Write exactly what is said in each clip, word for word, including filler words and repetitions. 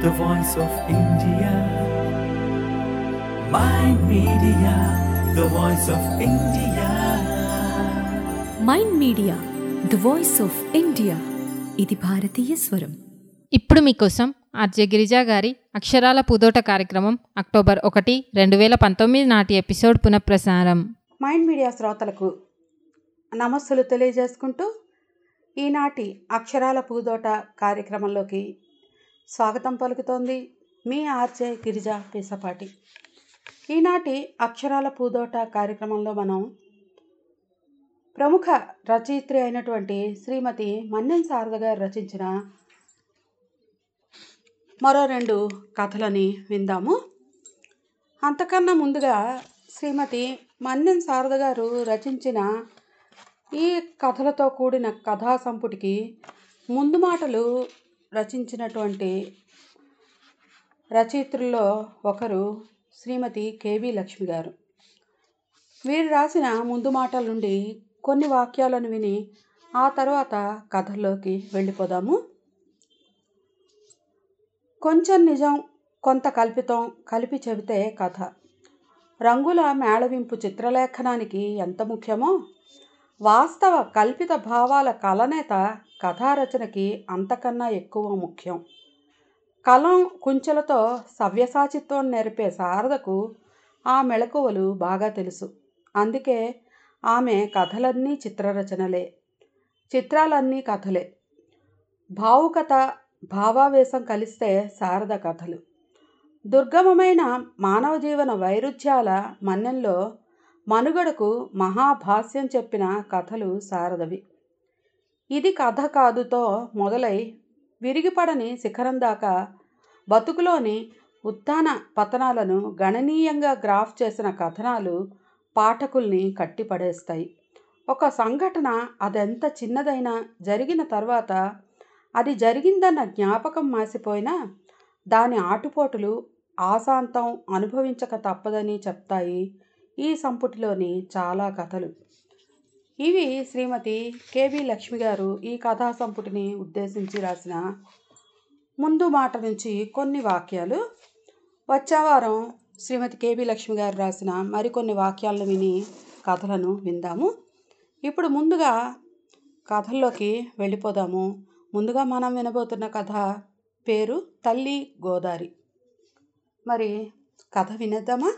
the voice of India. Mind Media, the voice of India. Mind media the voice of India. ఇది భారతీయ స్వరం. ఇప్పుడు మీకోసం RJ Girija గారి అక్షరాల పూదోట కార్యక్రమం అక్టోబర్ ఒకటి రెండు వేల పంతొమ్మిది నాటి ఎపిసోడ్ పునఃప్రసారం. మైండ్ మీడియా శ్రోతలకు నమస్సులు తెలియజేసుకుంటూ ఈనాటి అక్షరాల పూదోట కార్యక్రమంలోకి స్వాగతం పలుకుతోంది మీ ఆర్జే గిరిజా పీసపాటి. ఈనాటి అక్షరాల పూదోట కార్యక్రమంలో మనం ప్రముఖ రచయిత్రి అయినటువంటి శ్రీమతి మన్నెం శారద గారు రచించిన మరో రెండు కథలని విందాము. అంతకన్నా ముందుగా శ్రీమతి మన్నెం శారద గారు రచించిన ఈ కథలతో కూడిన కథా సంపుటికి ముందు మాటలు రచించినటువంటి రచయిత్రుల్లో ఒకరు శ్రీమతి కేబీ లక్ష్మి గారు. వీరు రాసిన ముందు మాటల నుండి కొన్ని వాక్యాలను విని ఆ తర్వాత కథల్లోకి వెళ్ళిపోదాము. కొంచెం నిజం కొంత కల్పితం కలిపి చెబితే కథ. రంగుల మేళవింపు చిత్రలేఖనానికి ఎంత ముఖ్యమో వాస్తవ కల్పిత భావాల కలనేత కథారచనకి అంతకన్నా ఎక్కువ ముఖ్యం. కలం కుంచెలతో సవ్యసాచిత్వం నేర్పే శారదకు ఆ మెళకువలు బాగా తెలుసు. అందుకే ఆమె కథలన్నీ చిత్రరచనలే, చిత్రాలన్నీ కథలే. భావుకత భావావేశం కలిస్తే శారద కథలు. దుర్గమమైన మానవ జీవన వైరుధ్యాల మన్నెంలో మనుగడకు మహాభాష్యం చెప్పిన కథలు శారదవి. ఇది కథ కాదుతో మొదలై విరిగిపడని శిఖరం దాకా బతుకులోని ఉత్థాన పతనాలను గణనీయంగా గ్రాఫ్ చేసిన కథనాలు పాఠకుల్ని కట్టిపడేస్తాయి. ఒక సంఘటన అదెంత చిన్నదైనా జరిగిన తర్వాత అది జరిగిందన్న జ్ఞాపకం మాసిపోయినా దాని ఆటుపోటులు ఆశాంతం అనుభవించక తప్పదని చెప్తాయి ఈ సంపుటిలోని చాలా కథలు. ఇవి శ్రీమతి కేబీ లక్ష్మి గారు ఈ కథా సంపుటిని ఉద్దేశించి రాసిన ముందు మాట నుంచి కొన్ని వాక్యాలు. వచ్చే వారం శ్రీమతి కేబీ లక్ష్మి గారు రాసిన మరికొన్ని వాక్యాలను విని కథలను విందాము. ఇప్పుడు ముందుగా కథల్లోకి వెళ్ళిపోదాము. ముందుగా మనం వినబోతున్న కథ పేరు తల్లి గోదారి. మరి కథ వినేద్దామా?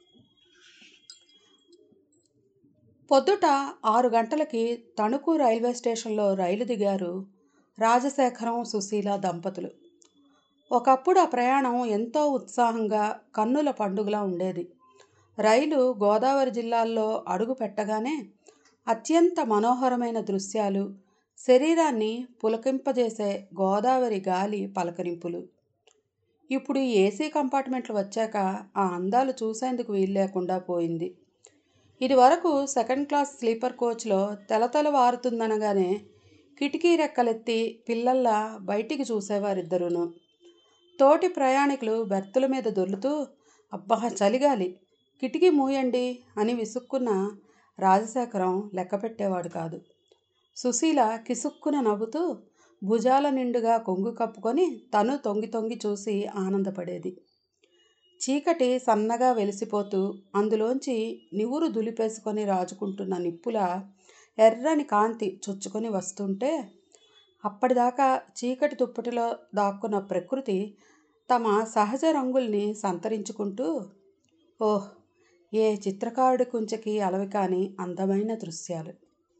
పొద్దుట ఆరు గంటలకి తణుకు రైల్వే స్టేషన్లో రైలు దిగారు రాజశేఖరం సుశీల దంపతులు. ఒకప్పుడు ఆ ప్రయాణం ఎంతో ఉత్సాహంగా కన్నుల పండుగలా ఉండేది. రైలు గోదావరి జిల్లాల్లో అడుగు పెట్టగానే అత్యంత మనోహరమైన దృశ్యాలు, శరీరాన్ని పులకింపజేసే గోదావరి గాలి పలకరింపులు. ఇప్పుడు ఈ ఏసీ కంపార్ట్మెంట్లు వచ్చాక ఆ అందాలు చూసేందుకు వీలు లేకుండా పోయింది. ఇది వరకు సెకండ్ క్లాస్ స్లీపర్ కోచ్లో తెలతెల వారుతుందనగానే కిటికీ రెక్కలెత్తి పిల్లల్లా బయటికి చూసేవారిద్దరును. తోటి ప్రయాణికులు బెర్తుల మీద దొర్లుతూ అబ్బా చలిగాలి, కిటికీ మూయండి అని విసుక్కున్న రాజశేఖరం లెక్క పెట్టేవాడు కాదు. సుశీల కిసుక్కున నవ్వుతూ భుజాల నిండుగా కొంగు కప్పుకొని తను తొంగి తొంగి చూసి ఆనందపడేది. చీకటి సన్నగా వెలిసిపోతూ అందులోంచి నివురు దులిపేసుకొని రాజుకుంటున్న నిప్పుల ఎర్రని కాంతి చొచ్చుకొని వస్తుంటే అప్పటిదాకా చీకటి దుప్పటిలో దాక్కున్న ప్రకృతి తమ సహజ రంగుల్ని సంతరించుకుంటూ ఓహ్ ఏ చిత్రకారుడి కుంచెకి అలవి కాని అందమైన దృశ్యాలు.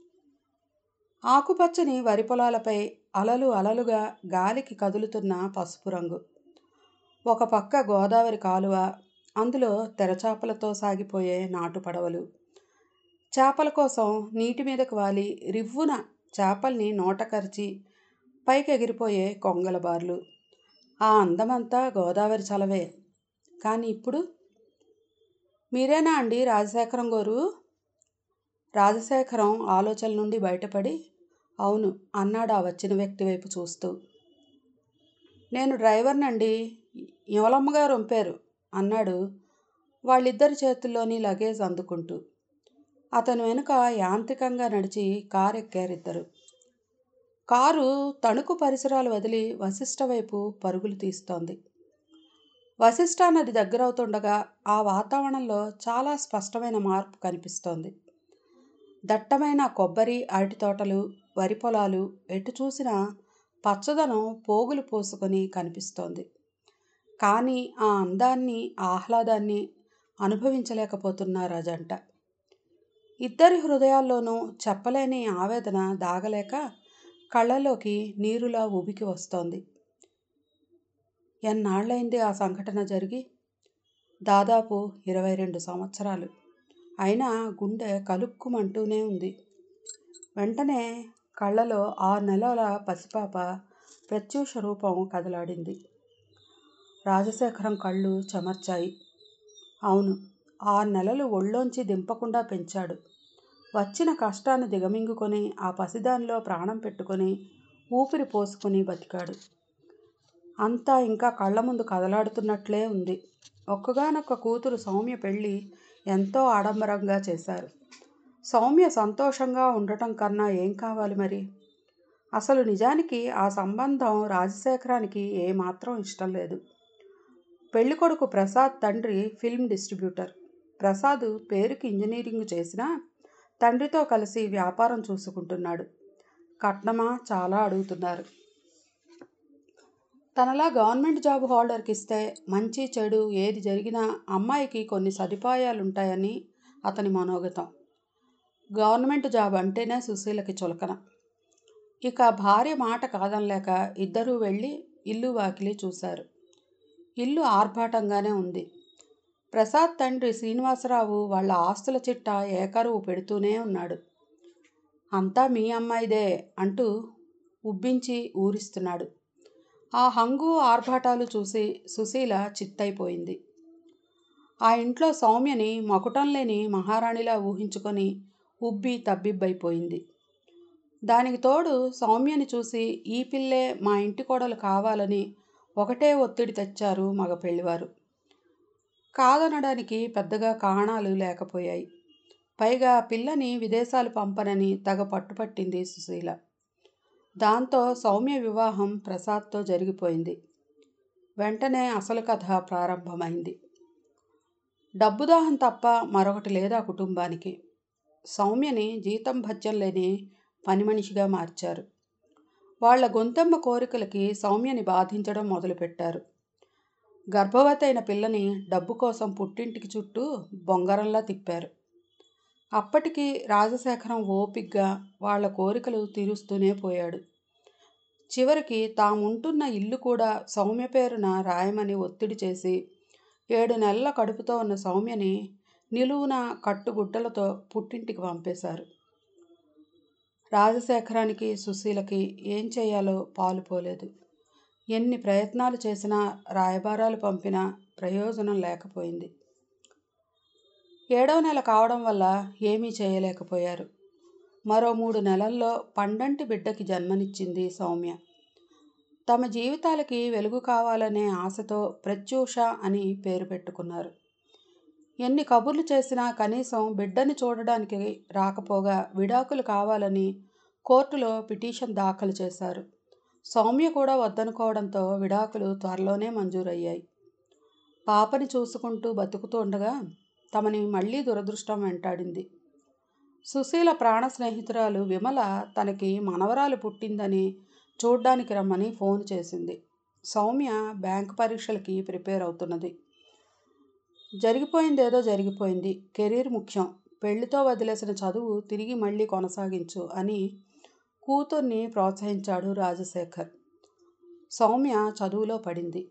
ఆకుపచ్చని వరి పొలాలపై అలలు అలలుగా గాలికి కదులుతున్న పసుపు రంగు. ఒక పక్క గోదావరి కాలువ, అందులో తెరచాపలతో సాగిపోయే నాటు పడవలు, చేపల కోసం నీటి మీదకు వాలి రివ్వున చేపల్ని నోటకరిచి పైకి ఎగిరిపోయే కొంగల బార్లు. ఆ అందమంతా గోదావరి చలవే. కానీ ఇప్పుడు మీరేనా అండి రాజశేఖరం గారు? రాజశేఖరం ఆలోచనల నుండి బయటపడి అవును అన్నాడు ఆ వచ్చిన వ్యక్తి వైపు చూస్తూ. నేను డ్రైవర్నండి, యమలమ్మగారు పంపారు అన్నాడు వాళ్ళిద్దరి చేతుల్లోని లగేజ్ అందుకుంటూ. అతను వెనుక యాంత్రికంగా నడిచి కారు ఎక్కారిద్దరు. కారు తణుకు పరిసరాలు వదిలి వశిష్ఠ వైపు పరుగులు తీస్తోంది. వశిష్ఠ నది దగ్గరవుతుండగా ఆ వాతావరణంలో చాలా స్పష్టమైన మార్పు కనిపిస్తోంది. దట్టమైన కొబ్బరి, అరటి తోటలు, వరి పొలాలు, ఎటు చూసినా పచ్చదనం పోగులు పోసుకొని కనిపిస్తోంది. కానీ ఆ అందాన్ని, ఆహ్లాదాన్ని అనుభవించలేకపోతున్నారు ఆ జంట. ఇద్దరి హృదయాల్లోనూ చెప్పలేని ఆవేదన దాగలేక కళ్ళలోకి నీరులా ఉబికి వస్తోంది. ఎన్నాళ్ళైంది ఆ సంఘటన జరిగి? దాదాపు ఇరవై రెండు సంవత్సరాలు. అయినా గుండె కలుక్కుమంటూనే ఉంది. వెంటనే కళ్ళలో ఆరు నెలల పసిపాప ప్రత్యూష రూపం కదలాడింది. రాజశేఖరం కళ్ళు చెమర్చాయి. అవును, ఆరు నెలలు ఒళ్ళోంచి దింపకుండా పెంచాడు. వచ్చిన కష్టాన్ని దిగమింగుకొని ఆ పసిదానిలో ప్రాణం పెట్టుకొని ఊపిరి పోసుకొని బతికాడు. అంతా ఇంకా కళ్ళ ముందు కదలాడుతున్నట్లే ఉంది. ఒక్కగానొక్క కూతురు సౌమ్య పెళ్ళి ఎంతో ఆడంబరంగా చేశారు. సౌమ్య సంతోషంగా ఉండటం కన్నా ఏం కావాలి మరి? అసలు నిజానికి ఆ సంబంధం రాజశేఖరానికి ఏమాత్రం ఇష్టం లేదు. పెళ్ళికొడుకు ప్రసాద్ తండ్రి ఫిల్మ్ డిస్ట్రిబ్యూటర్. ప్రసాద్ పేరుకి ఇంజనీరింగ్ చేసినా తండ్రితో కలిసి వ్యాపారం చూసుకుంటున్నాడు. కట్నమా చాలా అడుగుతున్నారు. తనలా గవర్నమెంట్ జాబ్ హోల్డర్కి ఇస్తే మంచి చెడు ఏది జరిగినా అమ్మాయికి కొన్ని సదుపాయాలుంటాయని అతని మనోగతం. గవర్నమెంట్ జాబ్ అంటేనే సుశీలకి చులకన. ఇక భార్య మాట కాదనలేక ఇద్దరూ వెళ్ళి ఇల్లు వాకిలి చూశారు. ఇల్లు ఆర్భాటంగానే ఉంది. ప్రసాద్ తండ్రి శ్రీనివాసరావు వాళ్ళ ఆస్తుల చిట్టా ఏకరువు పెడుతూనే ఉన్నాడు. అంతా మీ అమ్మాయిదే అంటూ ఉబ్బించి ఊరిస్తున్నాడు. ఆ హంగు ఆర్భాటాలు చూసి సుశీల చిత్తైపోయింది. ఆ ఇంట్లో సౌమ్యని మకుటం లేని మహారాణిలా ఊహించుకొని ఉబ్బి తబ్బిబ్బైపోయింది. దానికి తోడు సౌమ్యని చూసి ఈ పిల్లే మా ఇంటి కోడలు కావాలని ఒకటే ఒత్తిడి తెచ్చారు మగ పెళ్లివారు. కాదనడానికి పెద్దగా కారణాలు లేకపోయాయి. పైగా పిల్లని విదేశాలు పంపనని తెగ పట్టుపట్టింది సుశీల. దాంతో సౌమ్య వివాహం ప్రసాద్తో జరిగిపోయింది. వెంటనే అసలు కథ ప్రారంభమైంది. డబ్బుదాహం తప్ప మరొకటి లేదు ఆ కుటుంబానికి. సౌమ్యని జీతం భత్యం లేని పని మనిషిగా మార్చారు. వాళ్ల గొంతెమ్మ కోరికలకి సౌమ్యని బాధించడం మొదలుపెట్టారు. గర్భవతి అయిన పిల్లని డబ్బు కోసం పుట్టింటికి చుట్టూ బొంగరంలా తిప్పారు. అప్పటికి రాజశేఖరం ఓపిగ్గా వాళ్ల కోరికలు తీరుస్తూనే పోయాడు. చివరికి తాముంటున్న ఇల్లు కూడా సౌమ్య పేరున రాయమని ఒత్తిడి చేసి ఏడు నెలల కడుపుతో ఉన్న సౌమ్యని నిలువున కట్టుగుడ్డలతో పుట్టింటికి పంపేశారు. రాజశేఖరానికి సుశీలకి ఏం చేయాలో పాలుపోలేదు. ఎన్ని ప్రయత్నాలు చేసినా రాయబారాలు పంపినా ప్రయోజనం లేకపోయింది. ఏడవ నెల కావడం వల్ల ఏమీ చేయలేకపోయారు. మరో మూడు నెలల్లో పండంటి బిడ్డకి జన్మనిచ్చింది సౌమ్య. తమ జీవితాలకి వెలుగు కావాలనే ఆశతో ప్రత్యూష అని పేరు పెట్టుకున్నారు. ఎన్ని కబుర్లు చేసినా కనీసం బిడ్డని చూడడానికి రాకపోగా విడాకులు కావాలని కోర్టులో పిటిషన్ దాఖలు చేశారు. సౌమ్య కూడా వద్దనుకోవడంతో విడాకులు త్వరలోనే మంజూరయ్యాయి. పాపని చూసుకుంటూ బతుకుతూ ఉండగా తమని మళ్లీ దురదృష్టం వెంటాడింది. సుశీల ప్రాణ స్నేహితురాలు విమల తనకి మనవరాలు పుట్టిందని చూడ్డానికి రమ్మని ఫోన్ చేసింది. సౌమ్య బ్యాంకు పరీక్షలకి ప్రిపేర్ అవుతున్నది. జరిగిపోయిందేదో జరిగిపోయింది. కెరీర్ ముఖ్యం. పెళ్లితో వదిలేసిన చదువు తిరిగి మళ్లీ కొనసాగించు అని కూతుర్ని ప్రోత్సహించాడు రాజశేఖర్. సౌమ్య చదువులో పడింది.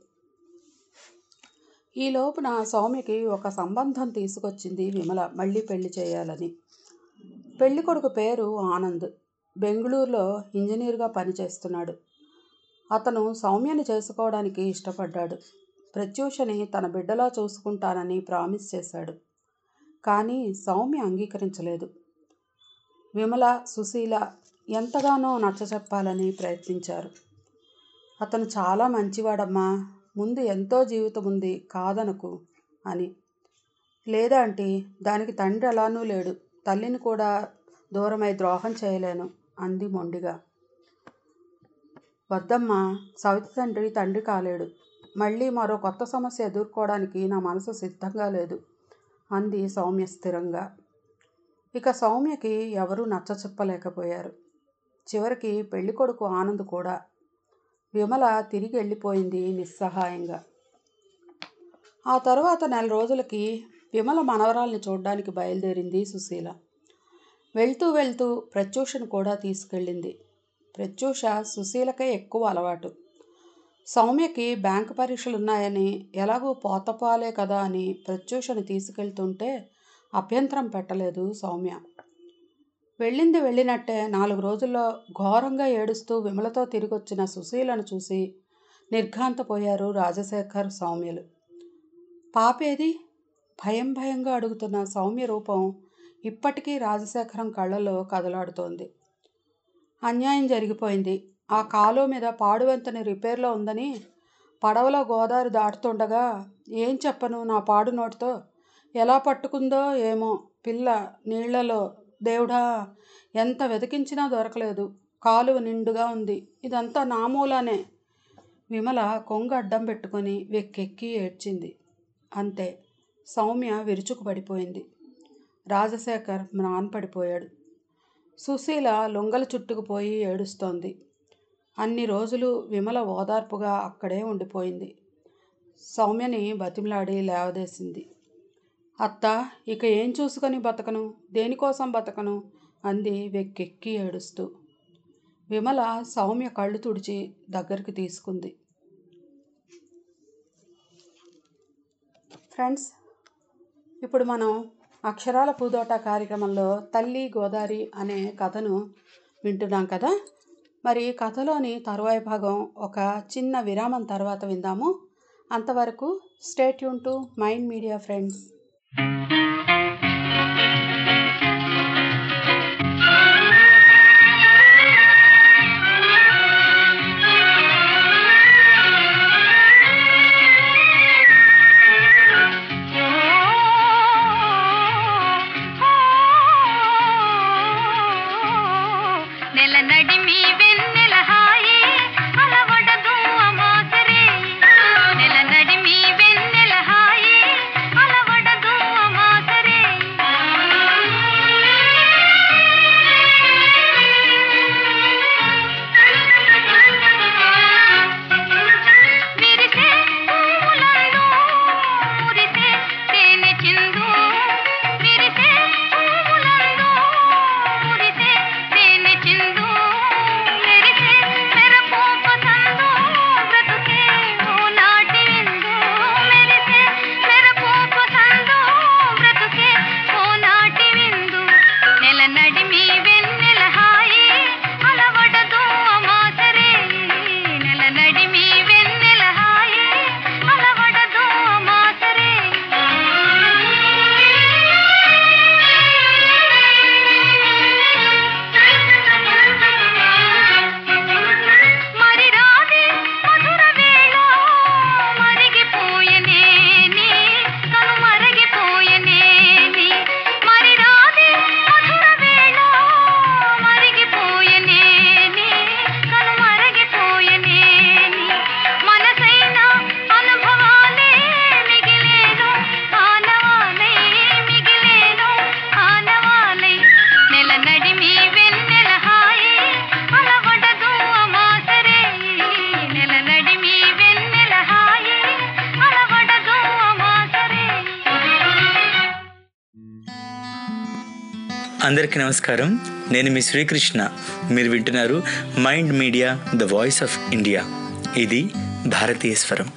ఈ లోపున సౌమ్యకి ఒక సంబంధం తీసుకొచ్చింది విమల మళ్లీ పెళ్లి చేయాలని. పెళ్లి కొడుకు పేరు ఆనంద్. బెంగళూరులో ఇంజనీర్గా పనిచేస్తున్నాడు. అతను సౌమ్యని చేసుకోవడానికి ఇష్టపడ్డాడు. ప్రత్యూషని తన బిడ్డలా చూసుకుంటానని ప్రామిస్ చేశాడు. కానీ సౌమ్య అంగీకరించలేదు. విమల, సుశీల ఎంతగానో నచ్చచెప్పాలని ప్రయత్నించారు. అతను చాలా మంచివాడమ్మా, ముందు ఎంతో జీవితం ఉంది, కాదనకు అని. లేదా ఆంటీ, దానికి తండ్రి ఎలానూ లేడు, తల్లిని కూడా దూరమై ద్రోహం చేయలేను అంది మొండిగా. వద్దమ్మా, సవితి తండ్రి తండ్రి కాలేడు. మళ్ళీ మరో కొత్త సమస్య ఎదుర్కోవడానికి నా మనసు సిద్ధంగా లేదు అంది సౌమ్య స్థిరంగా. ఇక సౌమ్యకి ఎవరూ నచ్చచెప్పలేకపోయారు. చివరికి పెళ్ళికొడుకు ఆనంద్ కూడా. విమల తిరిగి వెళ్ళిపోయింది నిస్సహాయంగా. ఆ తరువాత నెల రోజులకి విమల మనవరాల్ని చూడ్డానికి బయలుదేరింది సుశీల. వెళ్తూ వెళ్తూ ప్రత్యూషను కూడా తీసుకెళ్ళింది. ప్రత్యూష సుశీలకే ఎక్కువ అలవాటు. సౌమ్యకి బ్యాంకు పరీక్షలున్నాయని, ఎలాగూ పోతపాలే కదా అని ప్రత్యూషను తీసుకెళ్తుంటే అభ్యంతరం పెట్టలేదు సౌమ్య. వెళ్ళింది వెళ్ళినట్టే నాలుగు రోజుల్లో ఘోరంగా ఏడుస్తూ విమలతో తిరిగొచ్చిన సుశీలను చూసి నిర్ఘాంతపోయారు రాజశేఖర్ సౌమ్యలు. పాపేది? భయం భయంగా అడుగుతున్న సౌమ్య రూపం ఇప్పటికీ రాజశేఖరం కళ్ళలో కదలాడుతోంది. అన్యాయం జరిగిపోయింది. ఆ కాలువ మీద పాడువంతని రిపేర్లో ఉందని పడవలో గోదావరి దాటుతుండగా ఏం చెప్పను నా పాడు నోటితో. ఎలా పట్టుకుందో ఏమో పిల్ల నీళ్లలో. దేవుడా, ఎంత వెతికించినా దొరకలేదు. కాలువ నిండుగా ఉంది. ఇదంతా నా మూలానే. విమల కొంగు అడ్డం పెట్టుకొని వెక్కెక్కి ఏడ్చింది. అంతే, సౌమ్య విరుచుకుపడిపోయింది. రాజశేఖర్ మ్రాన్పడిపోయాడు. సుశీల లొంగల చుట్టుకుపోయి ఏడుస్తోంది. అన్ని రోజులు విమల ఓదార్పుగా అక్కడే ఉండిపోయింది. సౌమ్యని బతిమలాడి లేవదేసింది. అత్త, ఇక ఏం చూసుకొని బతకను, దేనికోసం బతకను అంది వెక్కెక్కి ఏడుస్తూ. విమల సౌమ్య కళ్ళు తుడిచి దగ్గరికి తీసుకుంది. ఫ్రెండ్స్, ఇప్పుడు మనం అక్షరాల పూదోట కార్యక్రమంలో తల్లి గోదారి అనే కథను వింటున్నాం కదా. మరి కథలోని తరువాయి భాగం ఒక చిన్న విరామం తర్వాత విందాము. అంతవరకు stay tune to mind media friends. అందరికీ నమస్కారం. నేను మీ శ్రీకృష్ణ. మీరు వింటున్నారు mind media, the voice of India. ఇది భారతీయ స్వరం.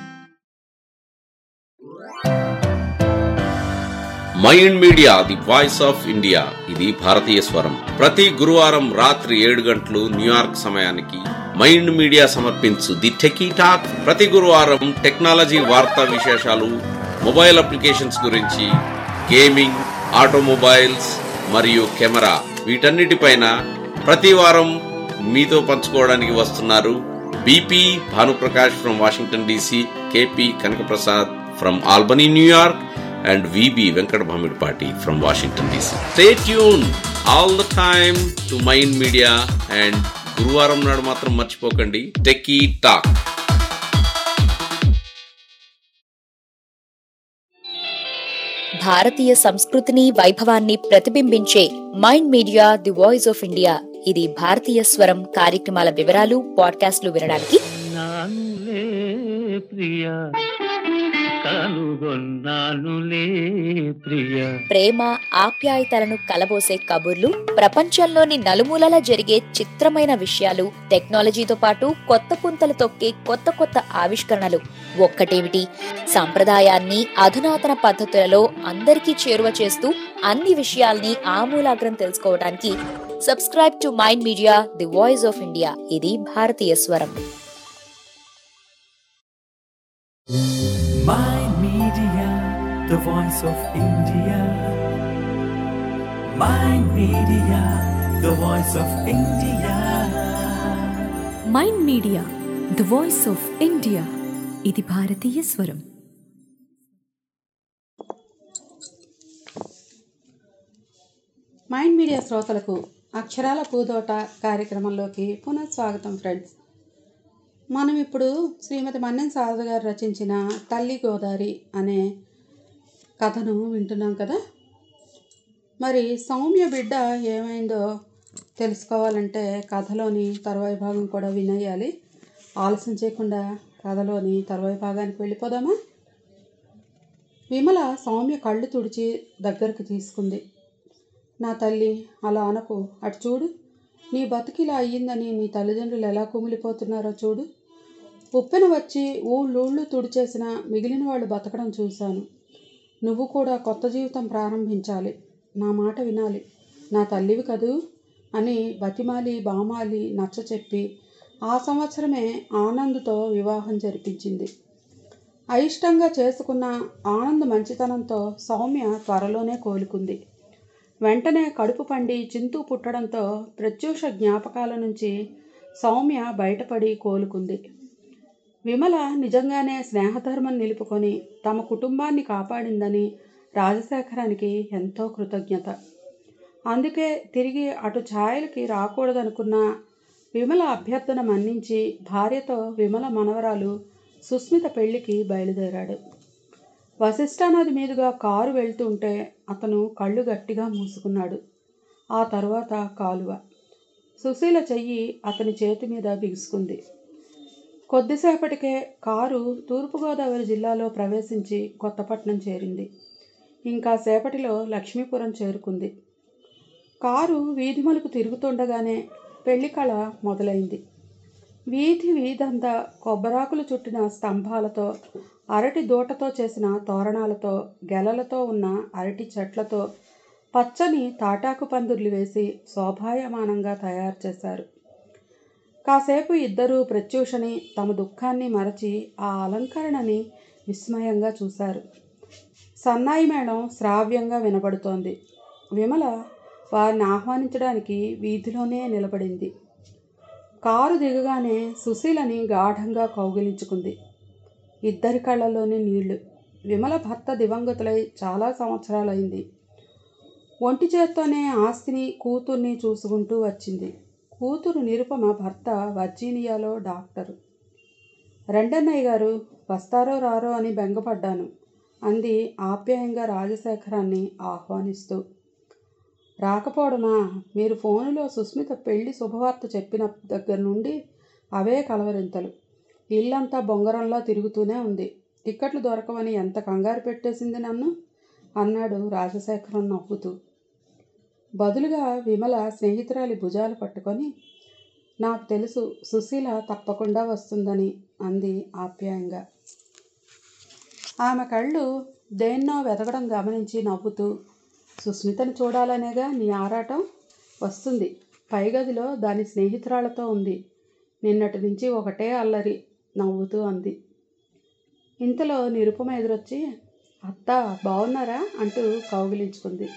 Mind media, the voice of India. ఇది భారతీయ స్వరం. ప్రతి గురువారం రాత్రి ఏడు గంటలు న్యూయార్క్ సమయానికి మైండ్ మీడియా సమర్పించు ది టెకీ టాక్. ప్రతి గురువారం టెక్నాలజీ వార్తా విశేషాలు, మొబైల్ అప్లికేషన్స్ గురించి, గేమింగ్, ఆటోమొబైల్స్ మరియు కెమెరా, వీటన్నిటిపైన ప్రతి వారం మీతో పంచుకోవడానికి వస్తున్నారు B P Bhanuprakash from Washington D C, K P Kanakaprasad from Albany New York, and V B Venkat Bhamidpati from Washington D C. Stay tuned all the time to Mind Media, and గురువారం నాడు మాత్రం మర్చిపోకండి టెకీ టాక్. భారతీయ సంస్కృతిని వైభవాన్ని ప్రతిబింబించే Mind media the voice of India. ఇది భారతీయ స్వరం కార్యక్రమాల వివరాలు పాడ్కాస్ట్లు వినడానికి నానులే ప్రియా కనుగొన్నానులే ప్రియా. ప్రేమ ఆప్యాయతలను కలబోసే కబుర్లు, ప్రపంచంలోని నలుమూలల జరిగే చిత్రమైన విషయాలు, టెక్నాలజీతో పాటు కొత్త పుంతలు తొక్కే కొత్త కొత్త ఆవిష్కరణలు. ఒక్కటేమిటి, సంప్రదాయాన్ని అధునాతన పద్ధతులలో అందరికీ చేరువ చేస్తూ అన్ని విషయాల్ని ఆమూలాగ్రం తెలుసుకోవడానికి subscribe to mind media the voice of India. ఇది భారతీయ స్వరం. Mind Media, the voice of India. Mind Media, the voice of India. Mind media the voice of India. ఇది భారతీయ స్వరం. మైండ్ మీడియా శ్రోతలకు అక్షరాల పూదోట కార్యక్రమంలోకి పునఃస్వాగతం ఫ్రెండ్స్. మనం ఇప్పుడు శ్రీమతి మన్నెం శారద గారు రచించిన తల్లి గోదారి అనే కథను వింటున్నాం కదా. మరి సౌమ్య బిడ్డ ఏమైందో తెలుసుకోవాలంటే కథలోని తరువాయి భాగం కూడా వినేయాలి. ఆలస్యం చేయకుండా కథలోని తరువాయి భాగానికి వెళ్ళిపోదామా? విమల సౌమ్య కళ్ళు తుడిచి దగ్గరకు తీసుకుంది. నా తల్లి, అలా అనకు. అటు చూడు, నీ బతుకిలా అయ్యిందని నీ తల్లిదండ్రులు ఎలా కుమిలిపోతున్నారో చూడు. ఉప్పెన వచ్చి ఊళ్ళూళ్ళు తుడిచేసిన మిగిలిన వాళ్ళు బతకడం చూశాను. నువ్వు కూడా కొత్త జీవితం ప్రారంభించాలి. నా మాట వినాలి. నా తల్లివి కదూ అని బతిమాలి బామాలి నచ్చ చెప్పి ఆ సంవత్సరమే ఆనంద్తో వివాహం జరిపించింది. అయిష్టంగా చేసుకున్న ఆనంద్ మంచితనంతో సౌమ్య త్వరలోనే కోలుకుంది. వెంటనే కడుపు పండి చింతూ పుట్టడంతో ప్రత్యూష జ్ఞాపకాల నుంచి సౌమ్య బయటపడి కోలుకుంది. విమల నిజంగానే స్నేహధర్మం నిలుపుకొని తమ కుటుంబాన్ని కాపాడిందని రాజశేఖరానికి ఎంతో కృతజ్ఞత. అందుకే తిరిగి అటు ఛాయలకి రాకూడదనుకున్న విమల అభ్యర్థన మన్నించి భార్యతో విమల మనవరాలు సుస్మిత పెళ్లికి బయలుదేరాడు. వశిష్ఠానది మీదుగా కారు వెళ్తుంటే అతను కళ్ళు గట్టిగా మూసుకున్నాడు. ఆ తరువాత కాలువ. సుశీల చెయ్యి అతని చేతి మీద బిగుసుకుంది. కొద్దిసేపటికే కారు తూర్పుగోదావరి జిల్లాలో ప్రవేశించి కొత్తపట్నం చేరింది. ఇంకా సేపటిలో లక్ష్మీపురం చేరుకుంది. కారు వీధి మలుపు తిరుగుతుండగానే పెళ్లి కళ మొదలైంది. వీధి వీధంతా కొబ్బరాకులు చుట్టిన స్తంభాలతో, అరటి దూటతో చేసిన తోరణాలతో, గెలలతో ఉన్న అరటి చెట్లతో పచ్చని తాటాకు పందిర్లు వేసి శోభాయమానంగా తయారు చేశారు. కాసేపు ఇద్దరూ ప్రత్యూషని తమ దుఃఖాన్ని మరచి ఆ అలంకరణని విస్మయంగా చూశారు. సన్నాయి మేళం శ్రావ్యంగా వినబడుతోంది. విమల వారిని ఆహ్వానించడానికి వీధిలోనే నిలబడింది. కారు దిగగానే సుశీలని గాఢంగా కౌగిలించుకుంది. ఇద్దరి కళ్ళలోని నీళ్లు. విమల భర్త దివంగతులై చాలా సంవత్సరాలైంది. ఒంటి చేత్తోనే ఆస్తిని కూతుర్ని చూసుకుంటూ వచ్చింది. కూతురు నిరుపమ భర్త వర్జీనియాలో డాక్టరు. రెండన్నయ్య గారు వస్తారో రారో అని బెంగపడ్డాను అంది ఆప్యాయంగా రాజశేఖరాన్ని ఆహ్వానిస్తూ. రాకపోవడమా? మీరు ఫోనులో సుస్మిత పెళ్లి శుభవార్త చెప్పిన దగ్గర నుండి అవే కలవరింతలు. ఇల్లంతా బొంగరంలా తిరుగుతూనే ఉంది. టిక్కెట్లు దొరకవని ఎంత కంగారు పెట్టేసింది నన్ను అన్నాడు రాజశేఖరం నవ్వుతూ. బదులుగా విమల స్నేహితురాలి భుజాలు పట్టుకొని, నాకు తెలుసు సుశీల తప్పకుండా వస్తుందని అంది ఆప్యాయంగా. ఆమె కళ్ళు దేన్నో వెతకడం గమనించి నవ్వుతూ, సుస్మితను చూడాలనేగా నీ ఆరాటం? వస్తుంది. పై గదిలో దాని స్నేహితురాలతో ఉంది. నిన్నటి నుంచి ఒకటే అల్లరి నవ్వుతూ అంది. ఇంతలో నిరుపమ ఎదురొచ్చి, అత్త బాగున్నారా అంటూ కౌగిలించుకుంది.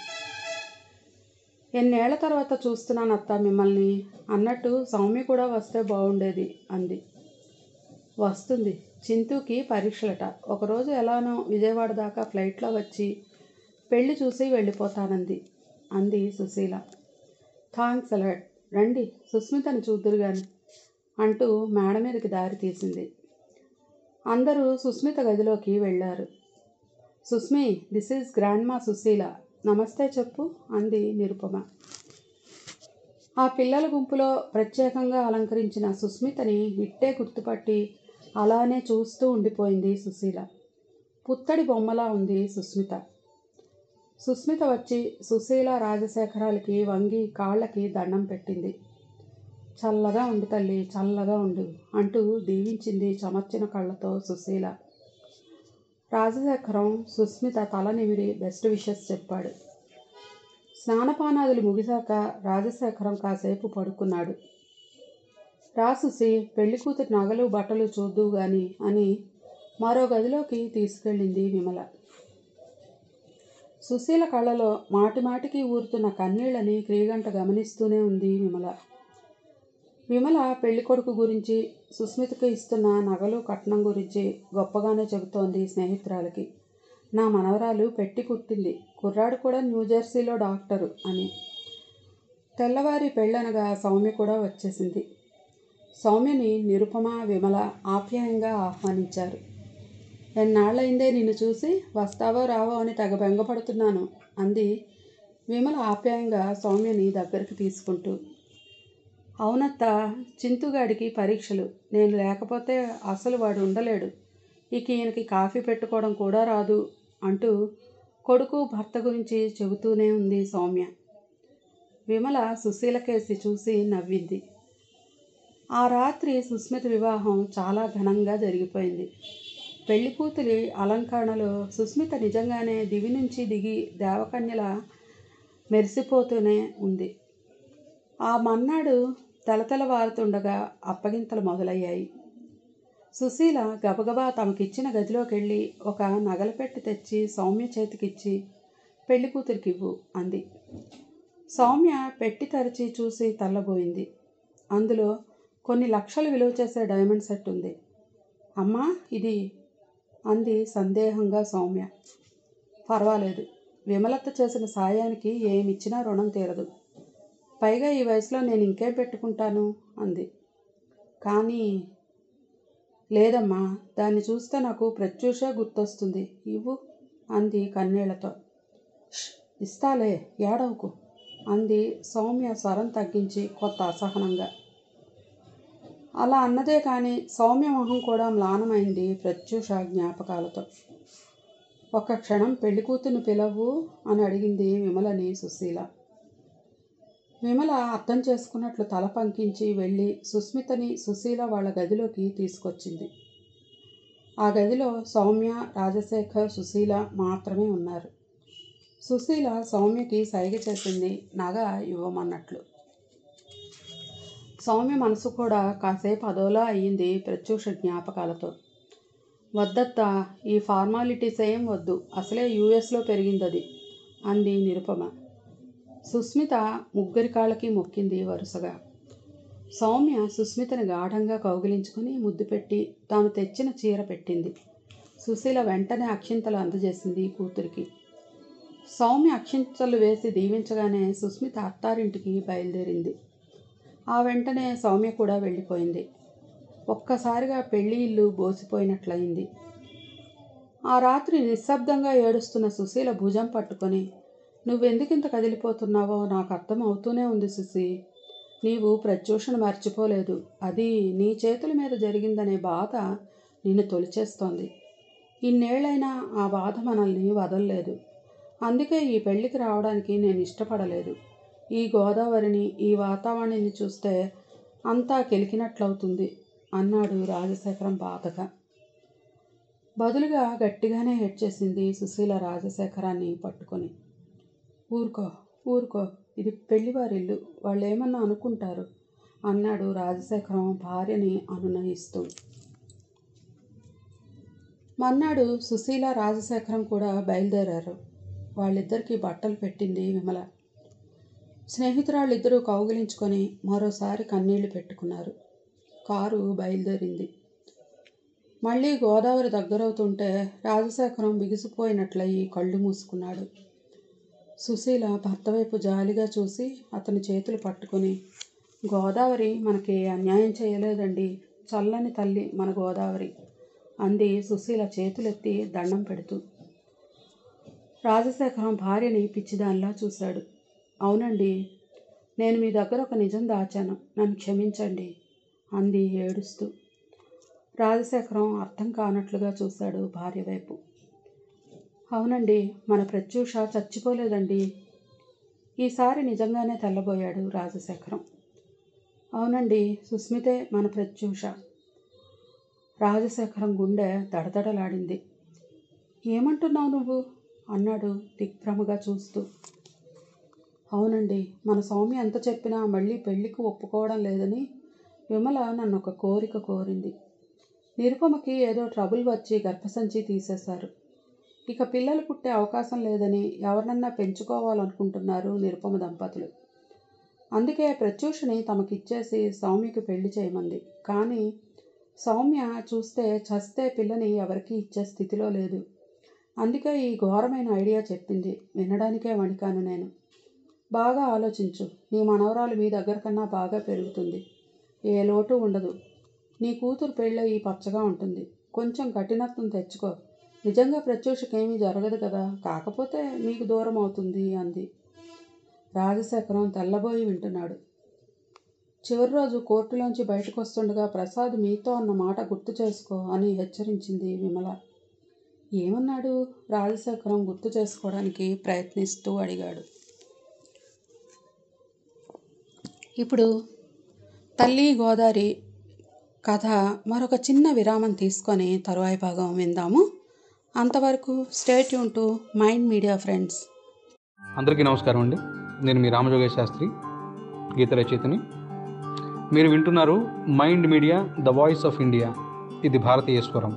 ఎన్నేళ్ల తర్వాత చూస్తున్నాను అత్త మిమ్మల్ని అన్నట్టు సౌమ్య కూడా వస్తే బాగుండేది అంది. వస్తుంది. చింతూకి పరీక్షలట. ఒకరోజు ఎలానో విజయవాడ దాకా ఫ్లైట్లో వచ్చి పెళ్లి చూసి వెళ్ళిపోతానంది అంది సుశీల. Thanks allot. రండి సుస్మితని చూద్దురు గాని అంటూ మేడ మీదకి దారి తీసింది. అందరూ సుస్మిత గదిలోకి వెళ్ళారు. Susmi, this is grandma Sushila, నమస్తే చెప్పు అంది నిరుపమ. ఆ పిల్లల గుంపులో ప్రత్యేకంగా అలంకరించిన సుస్మితని ఇట్టే గుర్తుపట్టి అలానే చూస్తూ ఉండిపోయింది సుశీల. పుత్తడి బొమ్మలా ఉంది సుస్మిత. సుస్మిత వచ్చి సుశీల రాజశేఖరాలకి వంగి కాళ్ళకి దండం పెట్టింది. చల్లగా ఉండు తల్లి, చల్లగా ఉండు అంటూ దీవించింది చమర్చిన కళ్ళతో సుశీల. రాజశేఖరం సుస్మిత తల నిమిరి బెస్ట్ విషెస్ చెప్పాడు. స్నానపానాదులు ముగిశాక రాజశేఖరం కాసేపు పడుకున్నాడు. రాసుసి పెళ్లి కూతురి నగలు బట్టలు చూద్దు గాని అని మరో గదిలోకి తీసుకెళ్ళింది విమల. సుశీల కళ్ళలో మాటిమాటికి ఊరుతున్న కన్నీళ్ళని క్రీగంట గమనిస్తూనే ఉంది విమల. విమల పెళ్లి కొడుకు గురించి, సుస్మితకు ఇస్తున్న నగలు కట్నం గురించి గొప్పగానే చెబుతోంది స్నేహితురాలకి. నా మనవరాలు పెట్టి పుట్టింది, కుర్రాడు కూడా న్యూజెర్సీలో డాక్టరు అని. తెల్లవారి పెళ్ళనగా సౌమ్య కూడా వచ్చేసింది. సౌమ్యని నిరుపమ, విమల ఆప్యాయంగా ఆహ్వానించారు. ఎన్నాళ్ళైందే నిన్ను చూసి, వస్తావో రావో అని తెగ బెంగపడుతున్నాను అంది విమల ఆప్యాయంగా సౌమ్యని దగ్గరికి తీసుకుంటూ. అవునత్త, చింతుగాడికి పరీక్షలు, నేను లేకపోతే అసలు వాడు ఉండలేడు, ఇక ఈయనకి కాఫీ పెట్టుకోవడం కూడా రాదు అంటూ కొడుకు భర్త గురించి చెబుతూనే ఉంది సౌమ్య. విమల సుశీలకేసి చూసి నవ్వింది. ఆ రాత్రి సుస్మిత వివాహం చాలా ఘనంగా జరిగిపోయింది. పెళ్లి కూతురి అలంకరణలో సుస్మిత నిజంగానే దివి నుంచి దిగి దేవకన్యల మెరిసిపోతూనే ఉంది. ఆ మన్నాడు తెలతెలవారుతుండగా అప్పగింతలు మొదలయ్యాయి. సుశీల గబగబా తమకిచ్చిన గదిలోకి వెళ్ళి ఒక నగలపెట్టి తెచ్చి సౌమ్య చేతికిచ్చి పెళ్లి కూతురికి ఇవ్వు అంది. సౌమ్య పెట్టి తెరచి చూసి తెల్లబోయింది. అందులో కొన్ని లక్షలు విలువ చేసే డైమండ్ సెట్ ఉంది. అమ్మా ఇది అంది సందేహంగా సౌమ్య. పర్వాలేదు, విమలత్త చేసిన సాయానికి ఏమిచ్చినా రుణం తీరదు, పైగా ఈ వయసులో నేను ఇంకేం పెట్టుకుంటాను అంది. కానీ లేదమ్మా, దాన్ని చూస్తే నాకు ప్రత్యూషే గుర్తొస్తుంది, ఇవ్వు అంది కన్నీళ్లతో. ఇస్తాలే, ఏడవకు అంది సౌమ్య స్వరం తగ్గించి కొత్త అసహనంగా. అలా అన్నదే కానీ సౌమ్య మొహం కూడా మ్లానమైంది ప్రత్యూష జ్ఞాపకాలతో. ఒక్క క్షణం పెళ్లి కూతుర్ని పిలవు అని అడిగింది విమలని సుశీల. విమల అర్థం చేసుకున్నట్లు తల పంకించి వెళ్ళి సుస్మితని సుశీల వాళ్ళ గదిలోకి తీసుకొచ్చింది. ఆ గదిలో సౌమ్య, రాజశేఖర్, సుశీల మాత్రమే ఉన్నారు. సుశీల సౌమ్యకి సైగ చేసింది నగ ఇవ్వమన్నట్లు. సౌమ్య మనసు కూడా కాసేపు అదోలా అయ్యింది ప్రత్యూష జ్ఞాపకాలతో. వద్దత్తా, ఈ ఫార్మాలిటీస్ ఏం వద్దు, అసలే యూఎస్లో పెరిగిందది అంది నిరుపమ. సుస్మిత ముగ్గురి కాళ్ళకి మొక్కింది వరుసగా. సౌమ్య సుస్మితని గాఢంగా కౌగిలించుకుని ముద్దు పెట్టి తాను తెచ్చిన చీర పెట్టింది. సుశీల వెంటనే అక్షింతలు అందజేసింది కూతురికి. సౌమ్య అక్షింతలు వేసి దీవించగానే సుస్మిత అత్తారింటికి బయలుదేరింది. ఆ వెంటనే సౌమ్య కూడా వెళ్ళిపోయింది. ఒక్కసారిగా పెళ్లి ఇల్లు బోసిపోయినట్లయింది. ఆ రాత్రి నిశ్శబ్దంగా ఏడుస్తున్న సుశీల భుజం పట్టుకొని, నువ్వెందుకింత కదిలిపోతున్నావో నాకు అర్థం అవుతూనే ఉంది సుశీ, నీవు ప్రత్యూషను మర్చిపోలేదు, అది నీ చేతుల మీద జరిగిందనే బాధ నిన్ను తొలిచేస్తోంది. ఇన్నేళ్లైనా ఆ బాధ మనల్ని వదల్లేదు, అందుకే ఈ పెళ్లికి రావడానికి నేను ఇష్టపడలేదు. ఈ గోదావరిని, ఈ వాతావరణాన్ని చూస్తే అంతా కెలికినట్లవుతుంది అన్నాడు రాజశేఖరం బాధగా. బదులుగా గట్టిగానే హెడ్చేసింది సుశీల రాజశేఖరాన్ని పట్టుకొని. ఊరుకో ఊరుకో, ఇది పెళ్లివారిల్లు, వాళ్ళు ఏమన్నా అనుకుంటారు అన్నాడు రాజశేఖరం భార్యని అనునయిస్తూ. మన్నాడు సుశీల, రాజశేఖరం కూడా బయలుదేరారు. వాళ్ళిద్దరికీ బట్టలు పెట్టింది విమల. స్నేహితురాళ్ళిద్దరూ కౌగిలించుకొని మరోసారి కన్నీళ్లు పెట్టుకున్నారు. కారు బయలుదేరింది. మళ్ళీ గోదావరి దగ్గరవుతుంటే రాజశేఖరం బిగిసిపోయినట్లయి కళ్ళు మూసుకున్నాడు. సుశీల భర్త వైపు జాలిగా చూసి అతని చేతులు పట్టుకుని, గోదావరి మనకి అన్యాయం చేయలేదండి, చల్లని తల్లి మన గోదావరి అంది సుశీల చేతులెత్తి దండం పెడుతూ. రాజశేఖరం భార్యని పిచ్చిదానిలా చూశాడు. అవునండి, నేను మీ దగ్గర ఒక నిజం దాచాను, నన్ను క్షమించండి అంది ఏడుస్తూ. రాజశేఖరం అర్థం కానట్లుగా చూశాడు భార్య వైపు. అవునండి, మన ప్రత్యూష చచ్చిపోలేదండి. ఈసారి నిజంగానే తెల్లబోయాడు రాజశేఖరం. అవునండి, సుస్మితే మన ప్రత్యూష. రాజశేఖరం గుండె దడదడలాడింది. ఏమంటున్నావు నువ్వు అన్నాడు దిగ్భ్రమగా చూస్తూ. అవునండి, మన సౌమ్య ఎంత చెప్పినా మళ్ళీ పెళ్లికి ఒప్పుకోవడం లేదని విమల నన్ను ఒక కోరిక కోరింది. నిరుపమకి ఏదో ట్రబుల్ వచ్చి గర్భసంచి తీసేశారు. ఇక పిల్లలు పుట్టే అవకాశం లేదని ఎవరినన్నా పెంచుకోవాలనుకుంటున్నారు నిరుపమ దంపతులు. అందుకే ప్రత్యూషని తమకిచ్చేసి సౌమ్యకి పెళ్లి చేయమంది. కానీ సౌమ్య చూస్తే చస్తే పిల్లని ఎవరికీ ఇచ్చే స్థితిలో లేదు. అందుకే ఈ ఘోరమైన ఐడియా చెప్పింది. వినడానికే వణికాను నేను. బాగా ఆలోచించు, నీ మనవరాలు మీ దగ్గర కన్నా బాగా పెరుగుతుంది, ఏ లోటు ఉండదు. నీ కూతురు పెళ్ళయి పచ్చగా ఉంటుంది. కొంచెం కఠినత్వం తెచ్చుకో. నిజంగా ప్రత్యూషకేమీ జరగదు కదా, కాకపోతే మీకు దూరం అవుతుంది అంది. రాజశేఖరం తెల్లబోయి వింటున్నాడు. చివరి రోజు కోర్టులోంచి బయటకు వస్తుండగా ప్రసాద్ మీతో అన్న మాట గుర్తు చేసుకో అని హెచ్చరించింది విమల. ఏమన్నాడు? రాజశేఖరం గుర్తు చేసుకోవడానికి ప్రయత్నిస్తూ అడిగాడు. ఇప్పుడు తల్లి గోదావరి కథ మరొక చిన్న విరామం తీసుకొని తరువాయి భాగం విందాము. అంతవరకు stay tune to mind media friends. అందరికీ నమస్కారం అండి. నేను మీ రామజోగేశ్ శాస్త్రి, గీత రచయితని. మీరు వింటున్నారు mind media the voice of India. ఇది భారతీయ స్వరం.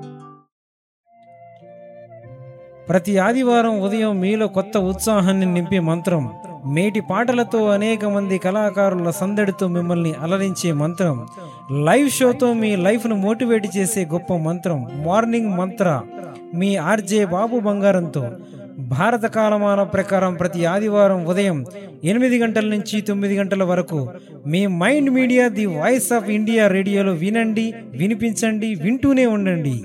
ప్రతి ఆదివారం ఉదయం మీలో కొత్త ఉత్సాహాన్ని నింపే మంత్రం, మేటి పాటలతో అనేక మంది కళాకారుల సందడితో మిమ్మల్ని అలరించే మంత్రం, లైవ్ షోతో మీ లైఫ్ను మోటివేట్ చేసే గొప్ప మంత్రం మార్నింగ్ మంత్ర మీ ఆర్జే బాబు బంగారంతో భారత కాలమాన ప్రకారం ప్రతి ఆదివారం ఉదయం ఎనిమిది గంటల నుంచి తొమ్మిది గంటల వరకు మీ mind media the voice of India రేడియోలో వినండి, వినిపించండి, వింటూనే ఉండండి.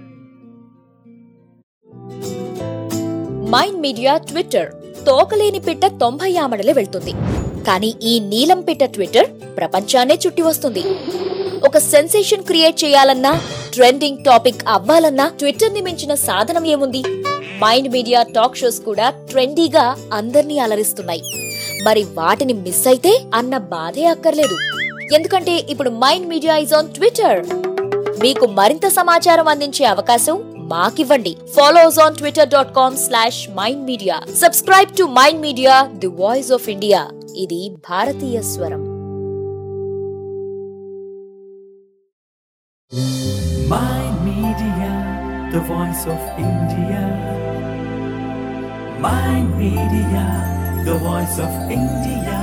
Mind media Twitter. తోకలేని పిట్ట తొంభై ఆమడలే వెళ్తుంది, కానీ ఈ నీలం పిట్ట ట్విట్టర్ ప్రపంచాన్నే చుట్టి వస్తుంది. ఒక సెన్సేషన్ క్రియేట్ చేయాలన్నా, ట్రెండింగ్ టాపిక్ అవ్వాలన్నా ట్విట్టర్ ని మించిన సాధనం ఏముంది? మైండ్ మీడియా టాక్ షోస్ కూడా ట్రెండీగా అందర్నీ అలరిస్తున్నాయి. మరి వాటిని మిస్ అయితే అన్న బాధే అక్కర్లేదు. ఎందుకంటే ఇప్పుడు mind media is on twitter. మీకు మరింత సమాచారం అందించే అవకాశం మాకివ్వండి. Follows on twitter dot com slash mind media. Subscribe to mind media the voice of India. ఇది భారతీయ స్వరం. Mind Media, the voice of India. Mind Media, the voice of India.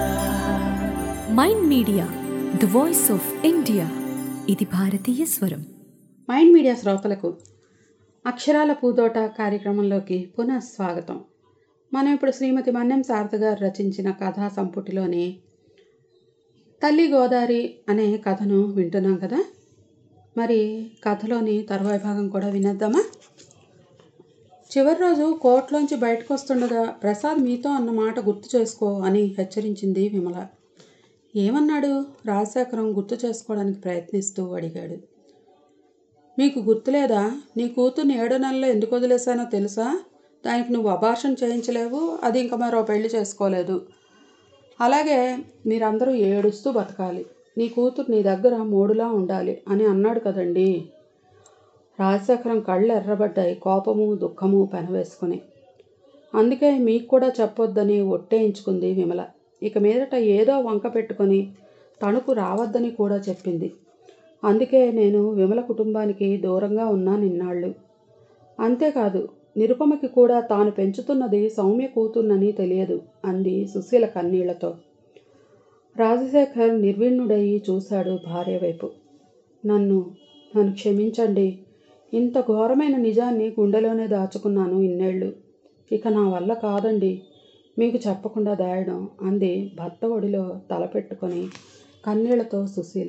Mind media the voice of India. ఇది భారతీయ స్వరం. Mind media శ్రోతలకు అక్షరాల పూదోట కార్యక్రమంలోకి పునః స్వాగతం. మనం ఇప్పుడు శ్రీమతి మన్నెం శారద గారు రచించిన కథా సంపుటిలోని తల్లి గోదావరి అనే కథను వింటున్నాం కదా. మరి కథలోని తరువాయి భాగం కూడా వినేద్దామా? చివరి రోజు కోర్టులోంచి బయటకు వస్తుండగా ప్రసాద్ మీతో అన్న మాట గుర్తు చేసుకో అని హెచ్చరించింది విమల. ఏమన్నాడు? రాజశేఖరం గుర్తు చేసుకోవడానికి ప్రయత్నిస్తూ అడిగాడు. మీకు గుర్తులేదా? నీ కూతుర్ని ఏడో నెలలో ఎందుకు వదిలేశానో తెలుసా? దానికి నువ్వు అబార్షన్ చేయించలేవు, అది ఇంకా మరో పెళ్లి చేసుకోలేదు. అలాగే మీరందరూ ఏడుస్తూ బతకాలి, నీ కూతురు నీ దగ్గర మూడులా ఉండాలి అని అన్నాడు కదండి. రాజశేఖరం కళ్ళు ఎర్రబడ్డాయి, కోపము దుఃఖము పెనవేసుకుని. అందుకే మీకు కూడా చెప్పొద్దని ఒట్టేయించుకుంది విమల. ఇక మీదట ఏదో వంక పెట్టుకొని తణుకు రావద్దని కూడా చెప్పింది. అందుకే నేను విమల కుటుంబానికి దూరంగా ఉన్నాను ఇన్నాళ్ళు. అంతేకాదు, నిరుపమకి కూడా తాను పెంచుతున్నది సౌమ్య కూతుర్నని తెలియదు అంది సుశీల కన్నీళ్లతో. రాజశేఖర్ నిర్విణ్ణుడయి చూశాడు భార్య వైపు. నన్ను నన్ను క్షమించండి. ఇంత ఘోరమైన నిజాన్ని గుండెలోనే దాచుకున్నాను ఇన్నేళ్ళు. ఇక నా వల్ల కాదండి మీకు చెప్పకుండా దాయడం అంది భర్త ఒడిలో తలపెట్టుకొని కన్నీళ్లతో సుశీల.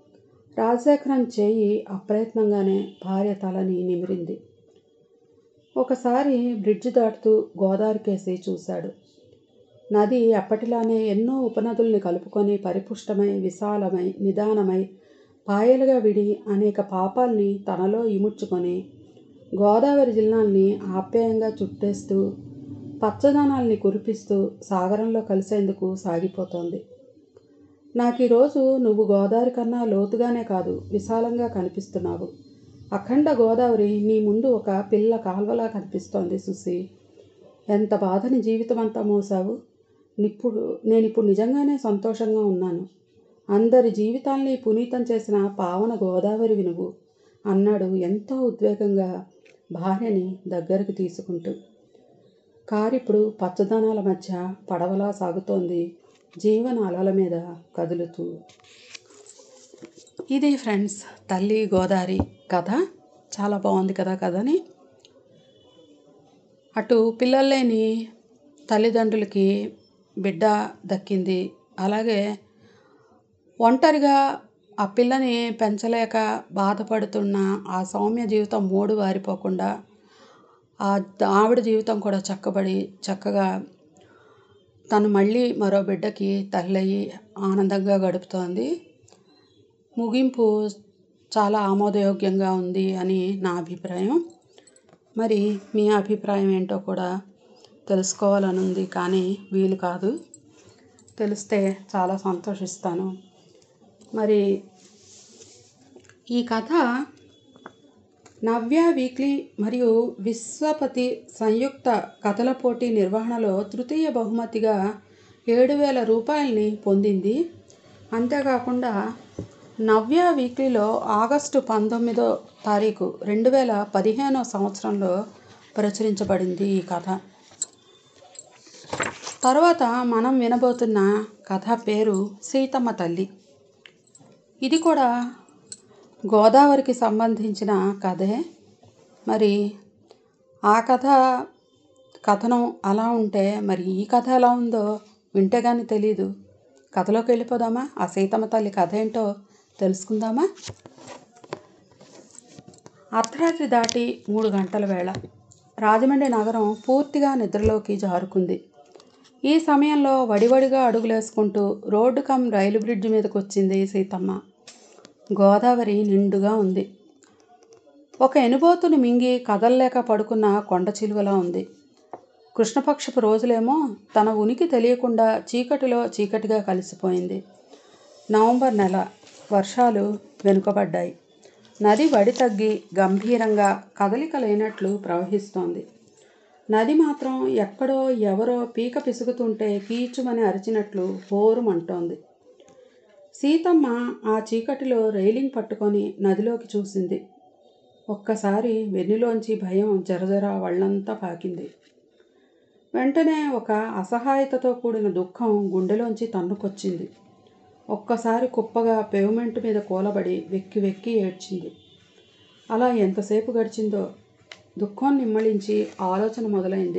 రాజశేఖరం చేయి అప్రయత్నంగానే భార్య తలని నిమిరింది. ఒకసారి బ్రిడ్జి దాటుతూ గోదావరి కేసి చూశాడు. నది అప్పటిలానే ఎన్నో ఉపనదుల్ని కలుపుకొని పరిపుష్టమై, విశాలమై, నిదానమై, పాయలుగా విడి అనేక పాపాల్ని తనలో ఇముడ్చుకొని గోదావరి జిల్లాల్ని ఆప్యాయంగా చుట్టేస్తూ పచ్చదనాల్ని కురిపిస్తూ సాగరంలో కలిసేందుకు సాగిపోతోంది. నాకు ఈరోజు నువ్వు గోదావరి కన్నా లోతుగానే కాదు, విశాలంగా కనిపిస్తున్నావు. అఖండ గోదావరి నీ ముందు ఒక పిల్ల కాల్వలా కనిపిస్తోంది సుసి. ఎంత బాధని జీవితం అంతా మోసావు. నిప్పుడు నేనిప్పుడు నిజంగానే సంతోషంగా ఉన్నాను. అందరి జీవితాల్ని పునీతం చేసిన పావన గోదావరివి నువ్వు అన్నాడు ఎంతో ఉద్వేగంగా భార్యని దగ్గరకు తీసుకుంటూ. కారిప్పుడు పచ్చదనాల మధ్య పడవలా సాగుతోంది, జీవన అలల మీద కదులుతూ. ఇది ఫ్రెండ్స్ తల్లి గోదావరి కథ. చాలా బాగుంది కదా కథని. అటు పిల్లలు లేని తల్లిదండ్రులకి బిడ్డ దక్కింది. అలాగే ఒంటరిగా ఆ పిల్లని పెంచలేక బాధపడుతున్న ఆ సౌమ్య జీవితం మూడు వారిపోకుండా ఆ ఆవిడ జీవితం కూడా చక్కబడి చక్కగా తను మళ్ళీ మరో బిడ్డకి తల్లయి ఆనందంగా గడుపుతోంది. ముగింపు చాలా ఆమోదయోగ్యంగా ఉంది అని నా అభిప్రాయం. మరి మీ అభిప్రాయం ఏంటో కూడా తెలుసుకోవాలని ఉంది, కానీ వీలు కాదు. తెలిస్తే చాలా సంతోషిస్తాను. మరి ఈ కథ నవ్య వీక్లీ మరియు విశ్వపతి సంయుక్త కథల పోటీ నిర్వహణలో తృతీయ బహుమతిగా ఏడు వేల రూపాయలని పొందింది. అంతేకాకుండా నవ్య వీక్లీలో ఆగస్టు పంతొమ్మిదో తారీఖు రెండు వేల పదిహేనో సంవత్సరంలో ప్రచురించబడింది ఈ కథ. తర్వాత మనం వినబోతున్న కథ పేరు సీతమ్మ తల్లి. ఇది కూడా గోదావరికి సంబంధించిన కథే. మరి ఆ కథ కథనం అలా ఉంటే మరి ఈ కథ ఎలా ఉందో వింటే కానీ తెలీదు. కథలోకి వెళ్ళిపోదామా? ఆ సీతమ్మ తల్లి కథ ఏంటో తెలుసుకుందామా? అర్ధరాత్రి దాటి మూడు గంటల వేళ రాజమండ్రి నగరం పూర్తిగా నిద్రలోకి జారుకుంది. ఈ సమయంలో వడివడిగా అడుగులేసుకుంటూ రోడ్డు కమ్ రైలు బ్రిడ్జి మీదకి వచ్చింది సీతమ్మ. గోదావరి నిండుగా ఉంది. ఒక ఎనుబోతుని మింగి కదల్లేక పడుకున్న కొండ చిలువలా ఉంది. కృష్ణపక్షపు రోజులేమో తన ఉనికి తెలియకుండా చీకటిలో చీకటిగా కలిసిపోయింది. నవంబర్ నెల. వర్షాలు వెనుకబడ్డాయి. నది వడి తగ్గి గంభీరంగా కదలిక లేనట్లు ప్రవహిస్తోంది. నది మాత్రం ఎక్కడో ఎవరో పీక పిసుకుతుంటే కీచుమని అరిచినట్లు హోరుమంటోంది. సీతమ్మ ఆ చీకటిలో రైలింగ్ పట్టుకొని నదిలోకి చూసింది. ఒక్కసారి వెన్నులోంచి భయం జరజర వళ్ళంతా పాకింది. వెంటనే ఒక అసహాయతతో కూడిన దుఃఖం గుండెలోంచి తన్నుకొచ్చింది. ఒక్కసారి కుప్పగా పేవ్మెంట్ మీద కూలబడి వెక్కి వెక్కి ఏడ్చింది. అలా ఎంతసేపు గడిచిందో. దుఃఖం నిమ్మళించి ఆలోచన మొదలైంది.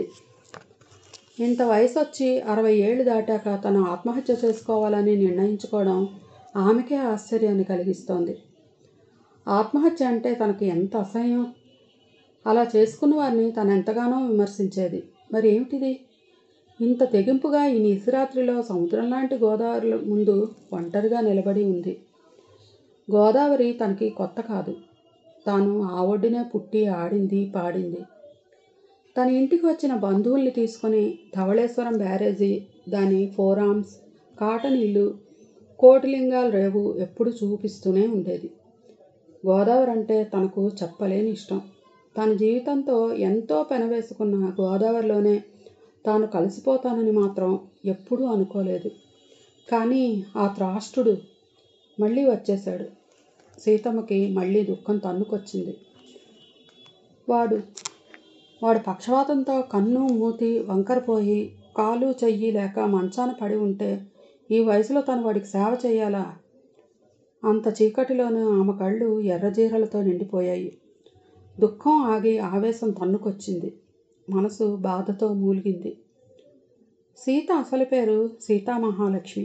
ఇంత వయసు వచ్చి అరవై ఏళ్ళు దాటాక తను ఆత్మహత్య చేసుకోవాలని నిర్ణయించుకోవడం ఆమెకే ఆశ్చర్యాన్ని కలిగిస్తోంది. ఆత్మహత్య అంటే తనకి ఎంత అసహ్యం. అలా చేసుకున్న వారిని తను ఎంతగానో విమర్శించేది. మరి ఏమిటిది? ఇంత తెగింపుగా ఈ నిశిరాత్రిలో సముద్రం లాంటి గోదావరి ముందు ఒంటరిగా నిలబడి ఉంది. గోదావరి తనకి కొత్త కాదు. తాను ఆ ఒడ్డునే పుట్టి ఆడింది పాడింది. తన ఇంటికి వచ్చిన బంధువుల్ని తీసుకొని ధవళేశ్వరం బ్యారేజీ, దాని ఫోరామ్స్, కాటన్ ఇల్లు, కోటిలింగాల రేవు ఎప్పుడు చూపిస్తూనే ఉండేది. గోదావరి అంటే తనకు చెప్పలేని ఇష్టం. తన జీవితంతో ఎంతో పెనవేసుకున్న గోదావరిలోనే తాను కలిసిపోతానని మాత్రం ఎప్పుడూ అనుకోలేదు. కానీ ఆ త్రాష్టుడు మళ్ళీ వచ్చేశాడు. సీతమ్మకి మళ్ళీ దుఃఖం తన్నుకొచ్చింది. వాడు వాడు పక్షవాతంతో కన్ను మూతి వంకరపోయి కాలు చెయ్యి లేక మంచాన పడి ఉంటే ఈ వయసులో తను వాడికి సేవ చేయాలా? అంత చీకటిలోనూ ఆమె కళ్ళు ఎర్రజీరలతో నిండిపోయాయి. దుఃఖం ఆగి ఆవేశం తన్నుకొచ్చింది. మనసు బాధతో మూలిగింది. సీత అసలు పేరు సీతామహాలక్ష్మి.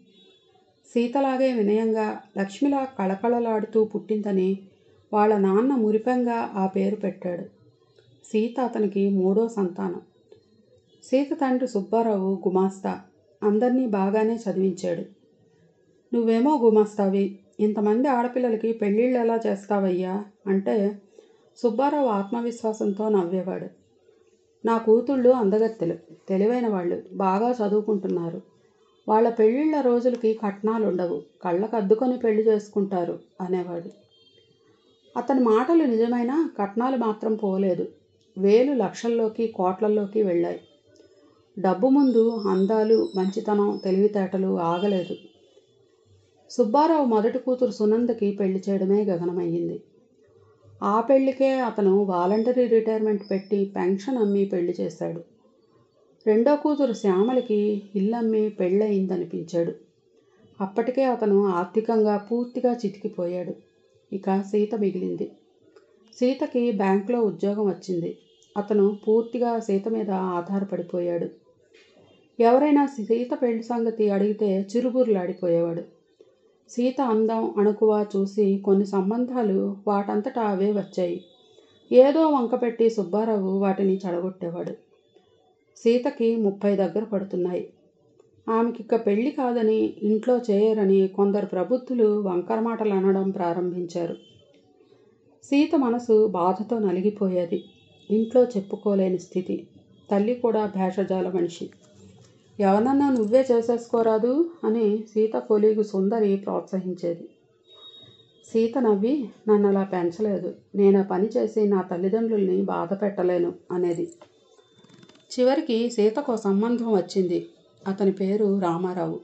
సీతలాగే వినయంగా లక్ష్మిలా కళకళలాడుతూ పుట్టిందని వాళ్ళ నాన్న మురిపెంగా ఆ పేరు పెట్టాడు. సీత అతనికి మూడో సంతానం. సీత తండ్రి సుబ్బారావు గుమాస్తా, అందరినీ బాగానే చదివించాడు. నువ్వేమో గుమాస్తావి, ఇంతమంది ఆడపిల్లలకి పెళ్ళిళ్ళు ఎలా చేస్తావయ్యా అంటే సుబ్బారావు ఆత్మవిశ్వాసంతో నవ్వేవాడు. నా కూతుళ్ళు అందగత్తెలు, తెలివైన వాళ్ళు, బాగా చదువుకుంటున్నారు. వాళ్ళ పెళ్ళిళ్ళ రోజులకి కట్నాలు ఉండవు, కళ్ళకు అద్దుకొని పెళ్లి చేసుకుంటారు అనేవాడు. అతని మాటలు నిజమైనా కట్నాలు మాత్రం పోలేదు. వేలు లక్షల్లోకి కోట్లల్లోకి వెళ్ళాయి. డబ్బు ముందు అందాలు, మంచితనం, తెలివితేటలు ఆగలేదు. సుబ్బారావు మొదటి కూతురు సునందకి పెళ్లి చేయడమే గగనమయ్యింది. ఆ పెళ్లికే అతను వాలంటరీ రిటైర్మెంట్ పెట్టి పెన్షన్ అమ్మి పెళ్లి చేశాడు. రెండో కూతురు శ్యామలకి ఇల్లమ్మి పెళ్ళయిందనిపించాడు. అప్పటికే అతను ఆర్థికంగా పూర్తిగా చితికిపోయాడు. ఇక సీత మిగిలింది. సీతకి బ్యాంకులో ఉద్యోగం వచ్చింది. అతను పూర్తిగా సీత మీద ఆధారపడిపోయాడు. ఎవరైనా సీత పెళ్లి సంగతి అడిగితే చిరుబుర్లాడిపోయేవాడు. సీత అందం, అణకువ చూసి కొన్ని సంబంధాలు వాటంతటా అవే వచ్చాయి. ఏదో వంకపెట్టి సుబ్బారావు వాటిని చెడగొట్టేవాడు. సీతకి ముప్పై దగ్గర పడుతున్నాయి. ఆమెకిక్క పెళ్లి కాదని, ఇంట్లో చేయరని కొందరు ప్రబుద్ధులు వంకర మాటలు అనడం ప్రారంభించారు. సీత మనసు బాధతో నలిగిపోయేది. ఇంట్లో చెప్పుకోలేని స్థితి. తల్లి కూడా భేషజాల మనిషి. ఎవరన్నా నువ్వే చేసేసుకోరాదు అని సీత కొలీగు సుందరి ప్రోత్సహించేది. సీత నవ్వి, నన్ను అలా పెంచలేదు, నేను ఆ పని చేసి నా తల్లిదండ్రుల్ని బాధ పెట్టలేను అనేది. చివరికి సీతకు సంబంధం వచ్చింది. అతని పేరు రామారావు.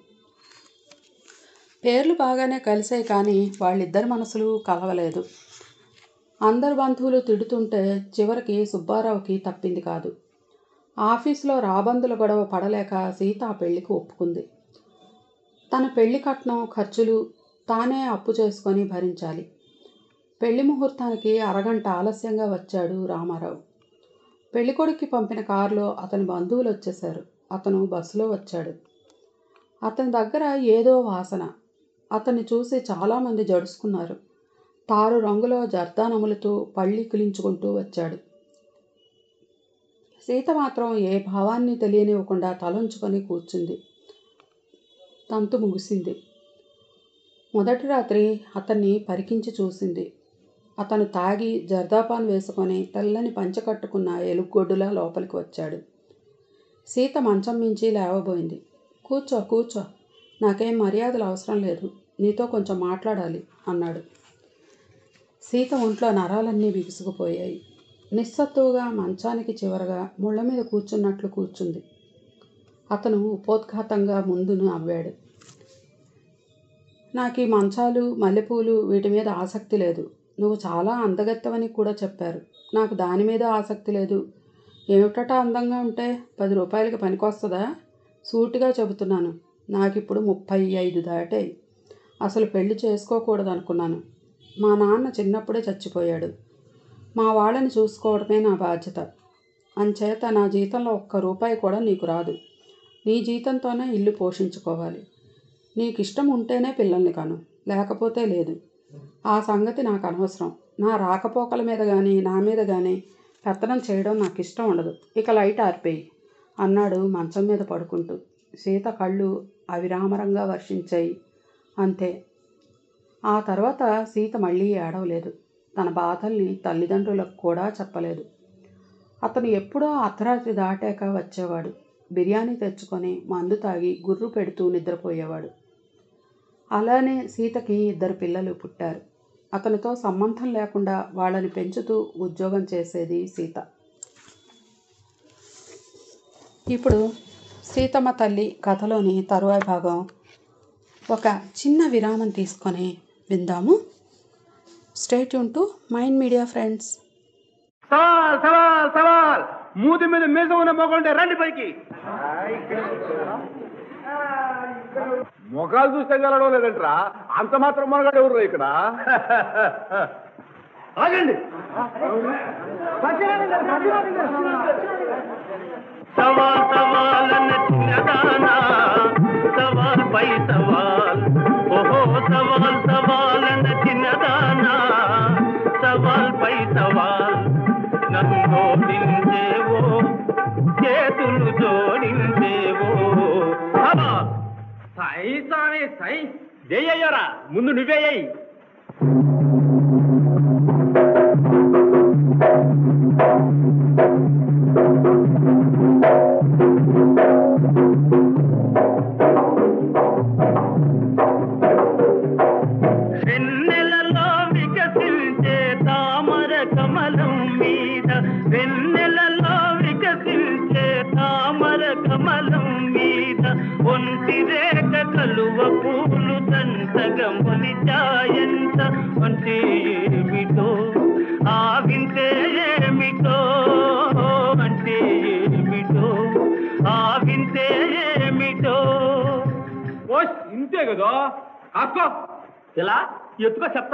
పేర్లు బాగానే కలిసాయి, కానీ వాళ్ళిద్దరి మనసులు కలవలేదు. అందరు బంధువులు తిడుతుంటే చివరికి సుబ్బారావుకి తప్పింది కాదు. ఆఫీసులో రాబందుల గొడవ పడలేక సీత ఆ పెళ్లికి ఒప్పుకుంది. తన పెళ్లి కట్నం, ఖర్చులు తానే అప్పు చేసుకొని భరించాలి. పెళ్లి ముహూర్తానికి అరగంట ఆలస్యంగా వచ్చాడు రామారావు. పెళ్ళికొడుక్కి పంపిన కారులో అతని బంధువులు వచ్చేశారు. అతను బస్సులో వచ్చాడు. అతని దగ్గర ఏదో వాసన. అతన్ని చూసి చాలామంది జడుసుకున్నారు. తారు రంగులో జర్దానములతో పళ్ళి కిలించుకుంటూ వచ్చాడు. సీత మాత్రం ఏ భావాన్ని తెలియనివ్వకుండా తలంచుకొని కూర్చుంది. తంతు ముగిసింది. మొదటి రాత్రి అతన్ని పరికించి చూసింది. అతను తాగి జర్దాపాన్ వేసుకొని తెల్లని పంచె కట్టుకున్న ఎలుగొడ్డులా లోపలికి వచ్చాడు. సీత మంచం మించి లేవబోయింది. కూర్చో కూర్చో, నాకేం మర్యాదలు అవసరం లేదు, నీతో కొంచెం మాట్లాడాలి అన్నాడు. సీత ఒంట్లో నరాలన్నీ బిగుసుకుపోయాయి. నిస్సత్తువుగా మంచానికి చివరగా ముళ్ళ మీద కూర్చున్నట్లు కూర్చుంది. అతను ఉపోద్ఘాతంగా ముందును నవ్వాడు. నాకు ఈ మంచాలు, మల్లెపూలు వీటి మీద ఆసక్తి లేదు. నువ్వు చాలా అందగత్తవని కూడా చెప్పారు. నాకు దాని మీద ఆసక్తి లేదు. ఏమిటట అందంగా ఉంటే పది రూపాయలకి పనికొస్తుందా? సూటిగా చెబుతున్నాను. నాకిప్పుడు ముప్పై ఐదు దాటాయి. అసలు పెళ్లి చేసుకోకూడదు అనుకున్నాను. మా నాన్న చిన్నప్పుడే చచ్చిపోయాడు. మా వాళ్ళని చూసుకోవడమే నా బాధ్యత. అంచేత నా జీతంలో ఒక్క రూపాయి కూడా నీకు రాదు. నీ జీతంతోనే ఇల్లు పోషించుకోవాలి. నీకు ఇష్టం ఉంటేనే పిల్లల్ని కను, లేకపోతే లేదు. ఆ సంగతి నాకు అనవసరం. నా రాకపోకల మీద కానీ నా మీద కానీ పెత్తనం చేయడం నాకు ఇష్టం ఉండదు. ఇక లైట్ ఆర్పేయి అన్నాడు మంచం మీద పడుకుంటూ. సీత కళ్ళు అవిరామరంగా వర్షించాయి. అంతే. ఆ తర్వాత సీత మళ్ళీ ఏడవలేదు. తన బాధల్ని తల్లిదండ్రులకు కూడా చెప్పలేదు. అతను ఎప్పుడో అర్ధరాత్రి దాటాక వచ్చేవాడు. బిర్యానీ తెచ్చుకొని మందు తాగి గుర్రు పెడుతూ నిద్రపోయేవాడు. అలానే సీతకి ఇద్దరు పిల్లలు పుట్టారు. అతనితో సంబంధం లేకుండా వాళ్ళని పెంచుతూ ఉద్యోగం చేసేది సీత. ఇప్పుడు సీతమ్మ తల్లి కథలోని తరువాయి భాగం ఒక చిన్న విరామం తీసుకొని విందాము. Stay tune to mind media friends. సవాల్ సవాల్ సవాల్, మూతి మీద మీస ఉన్న మొగంటే రండి పైకి. మొగాలు చూస్తే గెలడం లేదంటరా, అంత మాత్రం మొనగాడు ఎవరు ఇక్కడ? ఆగండి. సవాల్ సవాల్ చిన్నదానా, సవాల్ పై సవాల్, ఓహో సవాల్ సవాల్ చిన్నదానా, సవాల్ పై సవాల్, నన్ను చేతులు జోడించేవో. సై స్వామి సై జయ్యరా, ముందు నువ్వేయ్యి. వెన్నెలలో వికసించే తామర కమలం మీద, వెన్నెలలో వికసించే తామర కమలం మీద ఒంటి రేఖ కలువ పూలు దంతగా మొలిచాయంత. అంటే ఏమిటో ఆ వింటే ఏమిటో, అంటే ఏమిటో ఆ వింటే ఏమిటో. ఓ ఇంతే కదా కాకో, ఇలా ఎత్తుకో చెప్తా.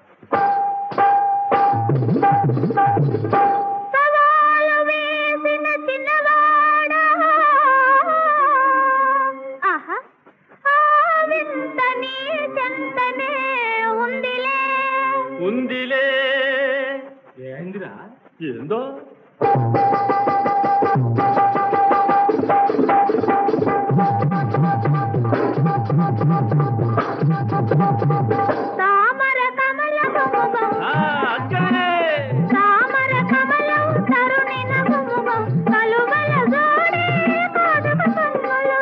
సవాలు వేసిన చిన్నవాడా, ఆహా ఆ వింత నీ చెంతనే ఉందిలే ఉందిలే. ఏందిరా ఏందో తామర కమలం ముఖం, తామర కమలం తరుణి నముఖం, కలువల జోడే కాదమ కన్నులు.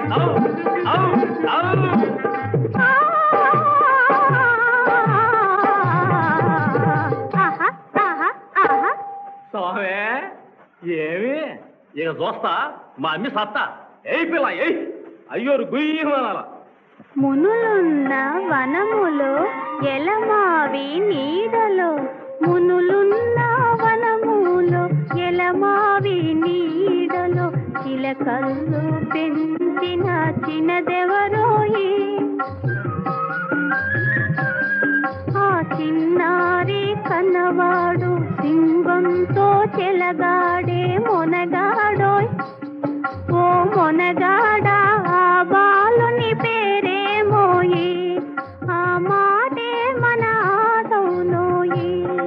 స్వామి ఏమి ఇక చూస్తా మా అమ్మి సత్తా. ఏ పిల్ల ఏ అయ్యోరు గుయ్యమనాల. మునులున్న వనములో ఎలమావి నీడలో, మునులున్న వనములో ఎలమావి నీడలో, చిలకల్లు పెంచిన చిన్నదెవరోయి, ఆ చిన్నారి కన్నవాడు సింగంతో చెలగాడే మొనగాడోయ్. ఓ మొనగాడా ఆ బాలుని పేరేమోయి, ఆ మాటే మన ఆటవులోయి.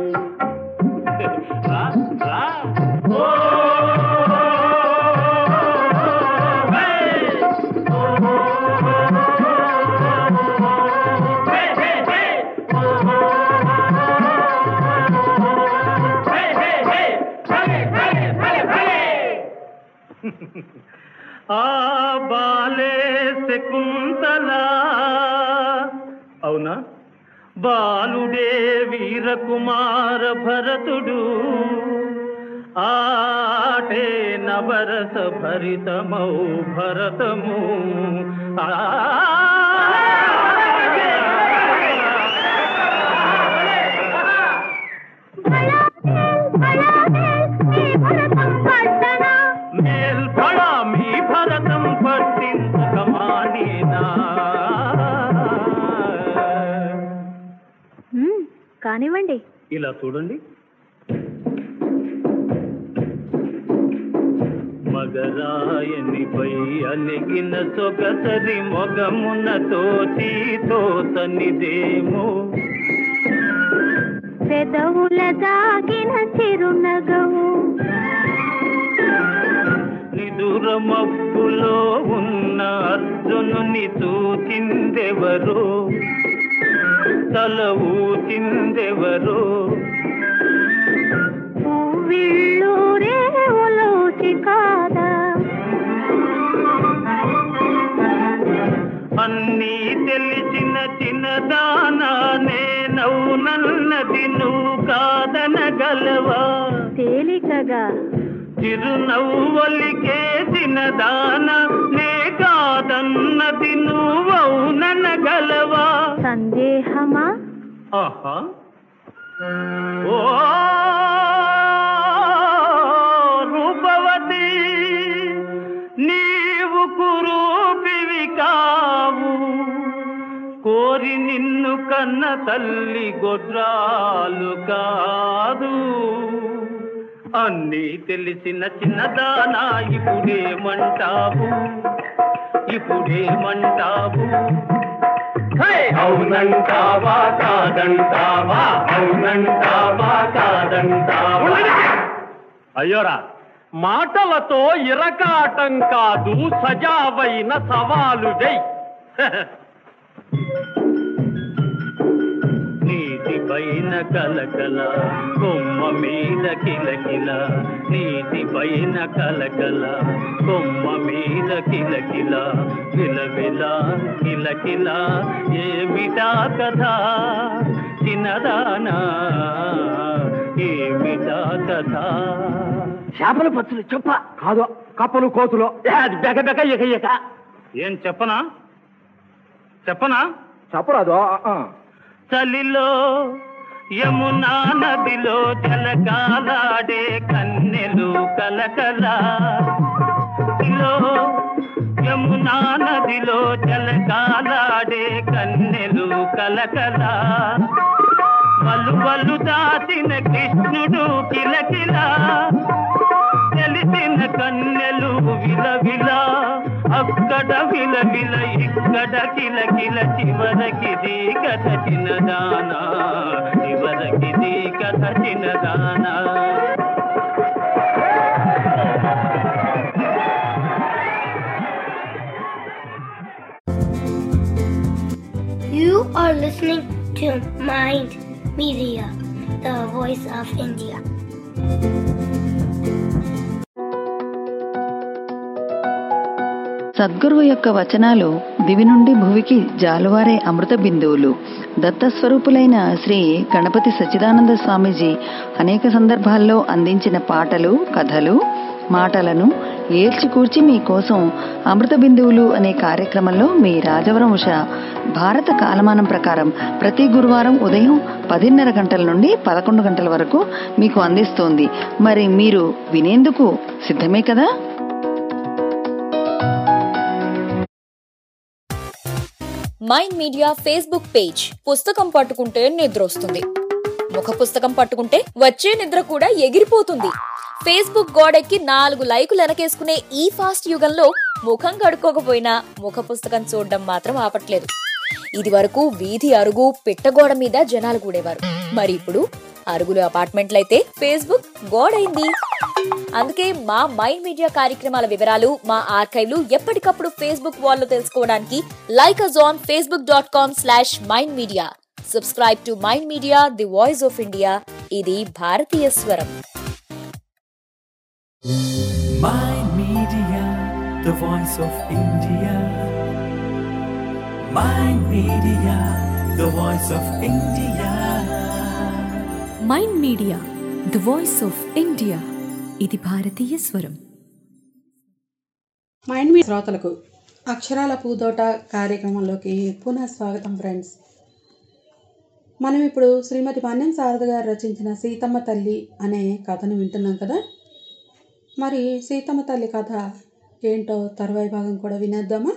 ఆ బాలే శకుంతలా, అవునా బాలుడే వీరకుమార భరతుడు, ఆటే నవరస భరితమౌ భరతము. ఆ మేల్ పడా మీ భరతం పట్టించకమానేనా. కానివ్వండి. ఇలా చూడండి. మగరాయనిపై అలిగిన సొగసరి మొగమున తోచి తోసనిదేమో, పెదవుల దాగిన చిరునగవు, నిదుర మబ్బులో ఉన్న అర్జునుని చూచిందెవరో, తల ఊచిందెవరో. పువ్విళ్ళూరే ఉలోచి కాదా, అన్నీ తెలిసిన చిన్నదానా నేనవునన్నది నువ్వు కాదనగలవా. తేలికగా చిరునవ్వలికే చిన్నదాన నే కాదన్నది నువ్వవుననగలవా. సందేహమా? ఆహా ఓ రూపవతి, నీవు కురూపివి కావు, కోరి నిన్ను కన్న తల్లి గొడ్రాలు కాదు. అన్నీ తెలిసిన చిన్నదానా ఇప్పుడేమంటావు, ఇప్పుడేమంటావు. అవునంటావా కాదంటావా, అవునంటావా కాదంటావా. అయ్యోరా మాటలతో ఇరకాటం కాదు, సజావైన సవాలు జై. నీటి పైన కలకల కొమ్మ మీద కిలకిల, నీటి పైన కలకల కొమ్మ మీద కిలకిల, విలవిల కిలకిల ఏమిటా కథ చిన్నదానా, ఏమిటా కథ. చేపల పచ్చులు చెప్ప కాదు, కప్పలు కోతులు అది బెగ బెగ ఎగ ఎగ. ఏం చెప్పనా చెప్పనా చెప్పరాదు. చలిలో యమునా నదిలో జలకాలాడే కన్నెలు కలకల, యమునా నదిలో జలకాలాడే కన్నెలు కలకల, వలు వలు దాచిన కృష్ణుడు కిలకిల, తెలిసిన కన్నెలు విలవిల, అక్కడ విలవిల ఇక్కడ కిలకిల, చివరకిది కథ చిన్నదానా, చివరకిది కథ చిన్నదానా. You are listening to Mind Media, the voice of India. సద్గురువు యొక్క వచనాలు దివి నుండి భువికి జాలువారే అమృత బిందువులు. దత్తస్వరూపులైన శ్రీ గణపతి సచ్చిదానంద స్వామీజీ అనేక సందర్భాల్లో అందించిన పాటలు, కథలు, మాటలను ఏల్చికూర్చి మీకోసం అమృత బిందువులు అనే కార్యక్రమంలో మీ రాజవరం ఉష భారత కాలమానం ప్రకారం ప్రతి గురువారం ఉదయం పదిన్నర గంటల నుండి పదకొండు గంటల వరకు మీకు అందిస్తోంది. మరి మీరు వినేందుకు సిద్ధమే కదా? Mind media facebook page. పుస్తకం పట్టుకుంటే నిద్ర వస్తుంది, ముఖ పుస్తకం పట్టుకుంటే వచ్చే నిద్ర కూడా ఎగిరిపోతుంది. ఫేస్బుక్ గోడెక్కి నాలుగు లైకులు వెనకేసుకునే ఈ ఫాస్ట్ యుగంలో ముఖం కడుక్కోకపోయినా ముఖ పుస్తకం చూడడం మాత్రం ఆపట్లేదు. ఇది వరకు వీధి అరుగు పిట్టగోడ మీద జనాలు కూడేవారు, మరి ఇప్పుడు అరుగులు అపార్ట్మెంట్లయితే ఫేస్బుక్ గోడైంది. అందుకే మా మైండ్ మీడియా కార్యక్రమాల వివరాలు, మా ఆర్కైవ్లు ఎప్పటికప్పుడు ఫేస్బుక్ వాల్లో తెలుసుకోవడానికి like us on facebook dot com slash mind media. Subscribe to Mind Media, the voice of India. ఇది భారతీయ స్వరం. Mind Media, the voice of India. Mind Media, the voice of India. Mind media the voice of India ఇది భారతీయ స్వరం. Mind media శ్రోతలకు అక్షరాల పూదోట కార్యక్రమంలోకి పునః స్వాగతం ఫ్రెండ్స్. మనం ఇప్పుడు శ్రీమతి మన్యం శారద గారు రచించిన సీతమ్మ తల్లి అనే కథను వింటున్నాం కదా. మరి సీతమ్మ తల్లి కథ ఏంటో తర్వాయి భాగం కూడా వినేద్దామా?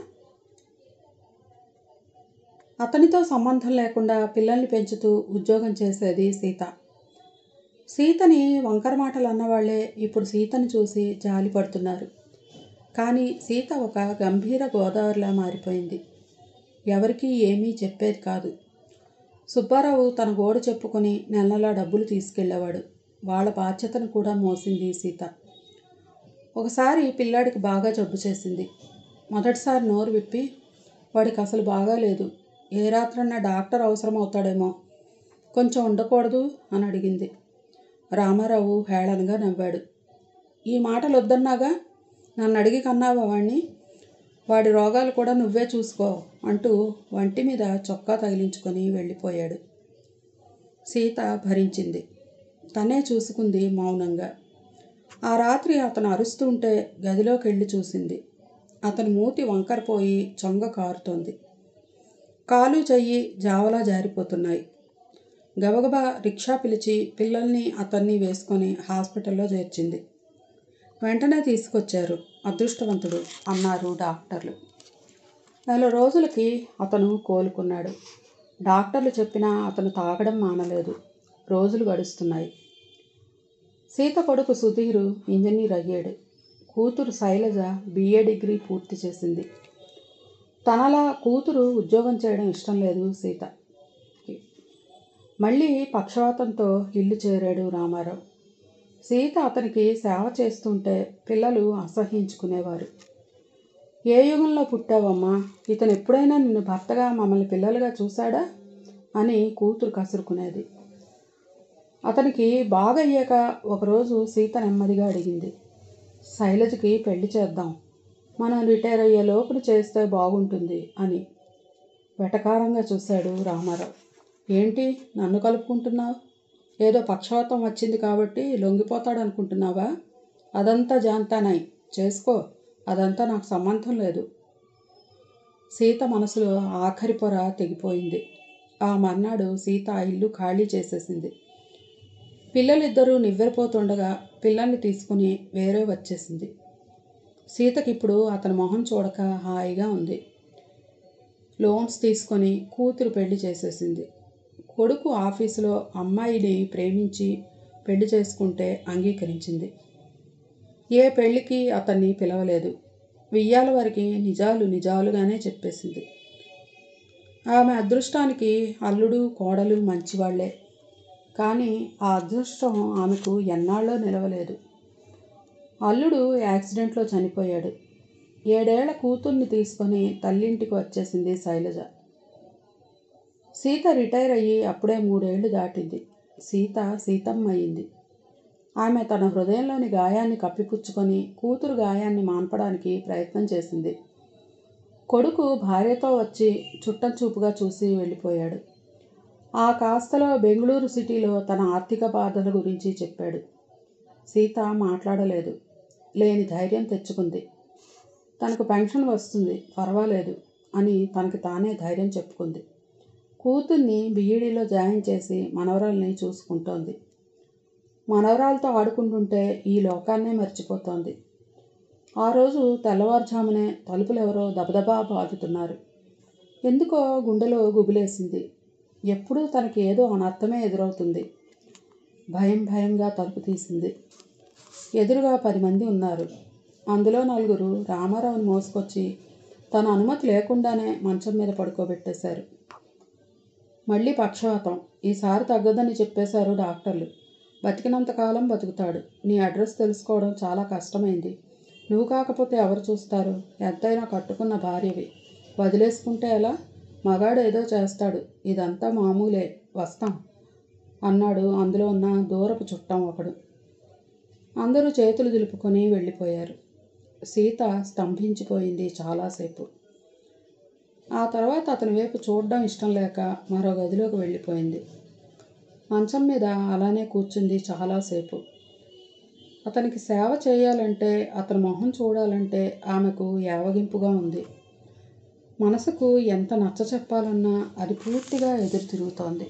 అతనితో సంబంధం లేకుండా పిల్లల్ని పెంచుతూ ఉద్యోగం చేసేది సీత. సీతని వంకర మాటలు అన్నవాళ్లే ఇప్పుడు సీతను చూసి జాలి పడుతున్నారు. కానీ సీత ఒక గంభీర గోదావరిలా మారిపోయింది. ఎవరికీ ఏమీ చెప్పేది కాదు. సుబ్బారావు తన గోడు చెప్పుకొని నెలలా డబ్బులు తీసుకెళ్లేవాడు. వాళ్ళ బాధ్యతను కూడా మోసింది సీత. ఒకసారి పిల్లాడికి బాగా జబ్బు చేసింది. మొదటిసారి నోరు విప్పి వాడికి అసలు బాగాలేదు, ఏ రాత్రన్నా డాక్టర్ అవసరం అవుతాడేమో, కొంచెం ఉండకూడదు అని అడిగింది. రామారావు హేళనగా నవ్వాడు. ఈ మాటలు వద్దన్నాగా, నన్ను అడిగి కన్నావా వాణ్ణి, వాడి రోగాలు కూడా నువ్వే చూసుకో అంటూ వంటి మీద చొక్కా తగిలించుకొని వెళ్ళిపోయాడు. సీత భరించింది, తనే చూసుకుంది మౌనంగా. ఆ రాత్రి అతను అరుస్తూ ఉంటే గదిలోకి వెళ్ళి చూసింది. అతని మూతి వంకరపోయి చొంగ కారుతోంది. కాలు చెయ్యి జావలా జారిపోతున్నాయి. గబగబా రిక్షా పిలిచి పిల్లల్ని అతన్ని వేసుకొని హాస్పిటల్లో చేర్చింది. వెంటనే తీసుకొచ్చారు. అదృష్టవంతుడు అన్నారు డాక్టర్లు. నెల రోజులకి అతను కోలుకున్నాడు. డాక్టర్లు చెప్పినా అతను తాగడం మానలేదు. రోజులు గడుస్తున్నాయి. సీత కొడుకు సుధీరు ఇంజనీర్ అయ్యాడు. కూతురు శైలజ బిఏ డిగ్రీ పూర్తి చేసింది. తనలా కూతురు ఉద్యోగం చేయడం ఇష్టం లేదు సీత. మళ్ళీ పక్షవాతంతో ఇల్లు చేరాడు రామారావు. సీత అతనికి సేవ చేస్తుంటే పిల్లలు అసహ్యించుకునేవారు. ఏ యుగంలో పుట్టావమ్మా, ఇతను ఎప్పుడైనా నిన్ను భర్తగా మమ్మల్ని పిల్లలుగా చూశాడా అని కూతురు కసురుకునేది. అతనికి బాగయ్యాక ఒకరోజు సీత నెమ్మదిగా అడిగింది, శైలజకి పెళ్లి చేద్దాం, మనం రిటైర్ అయ్యే లోపున చేస్తే బాగుంటుంది అని. వెటకారంగా చూశాడు రామారావు. ఏంటి నన్ను కలుపుకుంటున్నావు? ఏదో పక్షవాతం వచ్చింది కాబట్టి లొంగిపోతాడు అనుకుంటున్నావా? అదంతా జాంతానాయి, చేసుకో, అదంతా నాకు సంబంధం లేదు. సీత మనసులో ఆఖరి పొర తెగిపోయింది. ఆ మర్నాడు సీత ఆ ఇల్లు ఖాళీ చేసేసింది. పిల్లలిద్దరూ నివ్వెరపోతుండగా పిల్లల్ని తీసుకుని వేరే వచ్చేసింది. సీతకిప్పుడు అతని మొహం చూడక హాయిగా ఉంది. లోన్స్ తీసుకొని కూతురు పెళ్లి చేసేసింది. కొడుకు ఆఫీసులో అమ్మాయిని ప్రేమించి పెళ్లి చేసుకుంటే అంగీకరించింది. ఏ పెళ్లికి అతన్ని పిలవలేదు. వియ్యాల వారికి నిజాలు నిజాలుగానే చెప్పేసింది. ఆమె అదృష్టానికి అల్లుడు కోడలు మంచివాళ్లే. కానీ ఆ అదృష్టం ఆమెకు ఎన్నాళ్ళో నిలవలేదు. అల్లుడు యాక్సిడెంట్లో చనిపోయాడు. ఏడేళ్ల కూతుర్ని తీసుకొని తల్లింటికి వచ్చేసింది శైలజ. సీత రిటైర్ అయ్యి అప్పుడే మూడేళ్లు దాటింది. సీత సీతమ్మ అయింది. ఆమె తన హృదయంలోని గాయాన్ని కప్పిపుచ్చుకొని కూతురు గాయాన్ని మాన్పడానికి ప్రయత్నం చేసింది. కొడుకు భార్యతో వచ్చి చుట్టం చూపుగా చూసి వెళ్ళిపోయాడు. ఆ కాస్తలో బెంగళూరు సిటీలో తన ఆర్థిక బాధల గురించి చెప్పాడు. సీత మాట్లాడలేదు. లేని ధైర్యం తెచ్చుకుంది. తనకు పెన్షన్ వస్తుంది, పర్వాలేదు అని తనకి తానే ధైర్యం చెప్పుకుంది. కూతుర్ని బీఈడీలో జాయిన్ చేసి మనవరాల్ని చూసుకుంటోంది. మనవరాలతో ఆడుకుంటుంటే ఈ లోకాన్నే మర్చిపోతోంది. ఆ రోజు తెల్లవారుజామునే తలుపులు ఎవరో దబదబా బాదుతున్నారు. ఎందుకో గుండెలో గుబులేసింది. ఎప్పుడూ తనకి ఏదో అనర్థమే ఎదురవుతుంది. భయం భయంగా తలుపు తీసింది. ఎదురుగా పది మంది ఉన్నారు. అందులో నలుగురు రామారావుని మోసుకొచ్చి తన అనుమతి లేకుండానే మంచం మీద పడుకోబెట్టేశారు. మళ్ళీ పక్షవాతం, ఈసారి తగ్గదని చెప్పేశారు డాక్టర్లు. బతికినంతకాలం బతుకుతాడు. నీ అడ్రస్ తెలుసుకోవడం చాలా కష్టమైంది. నువ్వు కాకపోతే ఎవరు చూస్తారు? ఎంతైనా కట్టుకున్న భార్యవి. వదిలేసుకుంటే ఎలా? మగాడు ఏదో చేస్తాడు, ఇదంతా మామూలే, వస్తాం అన్నాడు అందులో ఉన్న దూరపు చుట్టం ఒకడు. అందరూ చేతులు దులుపుకొని వెళ్ళిపోయారు. సీత స్తంభించిపోయింది చాలాసేపు. ఆ తర్వాత అతని వైపు చూడడం ఇష్టం లేక మరో గదిలోకి వెళ్ళిపోయింది. మంచం మీద అలానే కూర్చుంది చాలాసేపు. అతనికి సేవ చేయాలంటే, అతని మొహం చూడాలంటే ఆమెకు యావగింపుగా ఉంది. మనసుకు ఎంత నచ్చ చెప్పాలన్నా అది పూర్తిగా ఎదురు తిరుగుతోంది.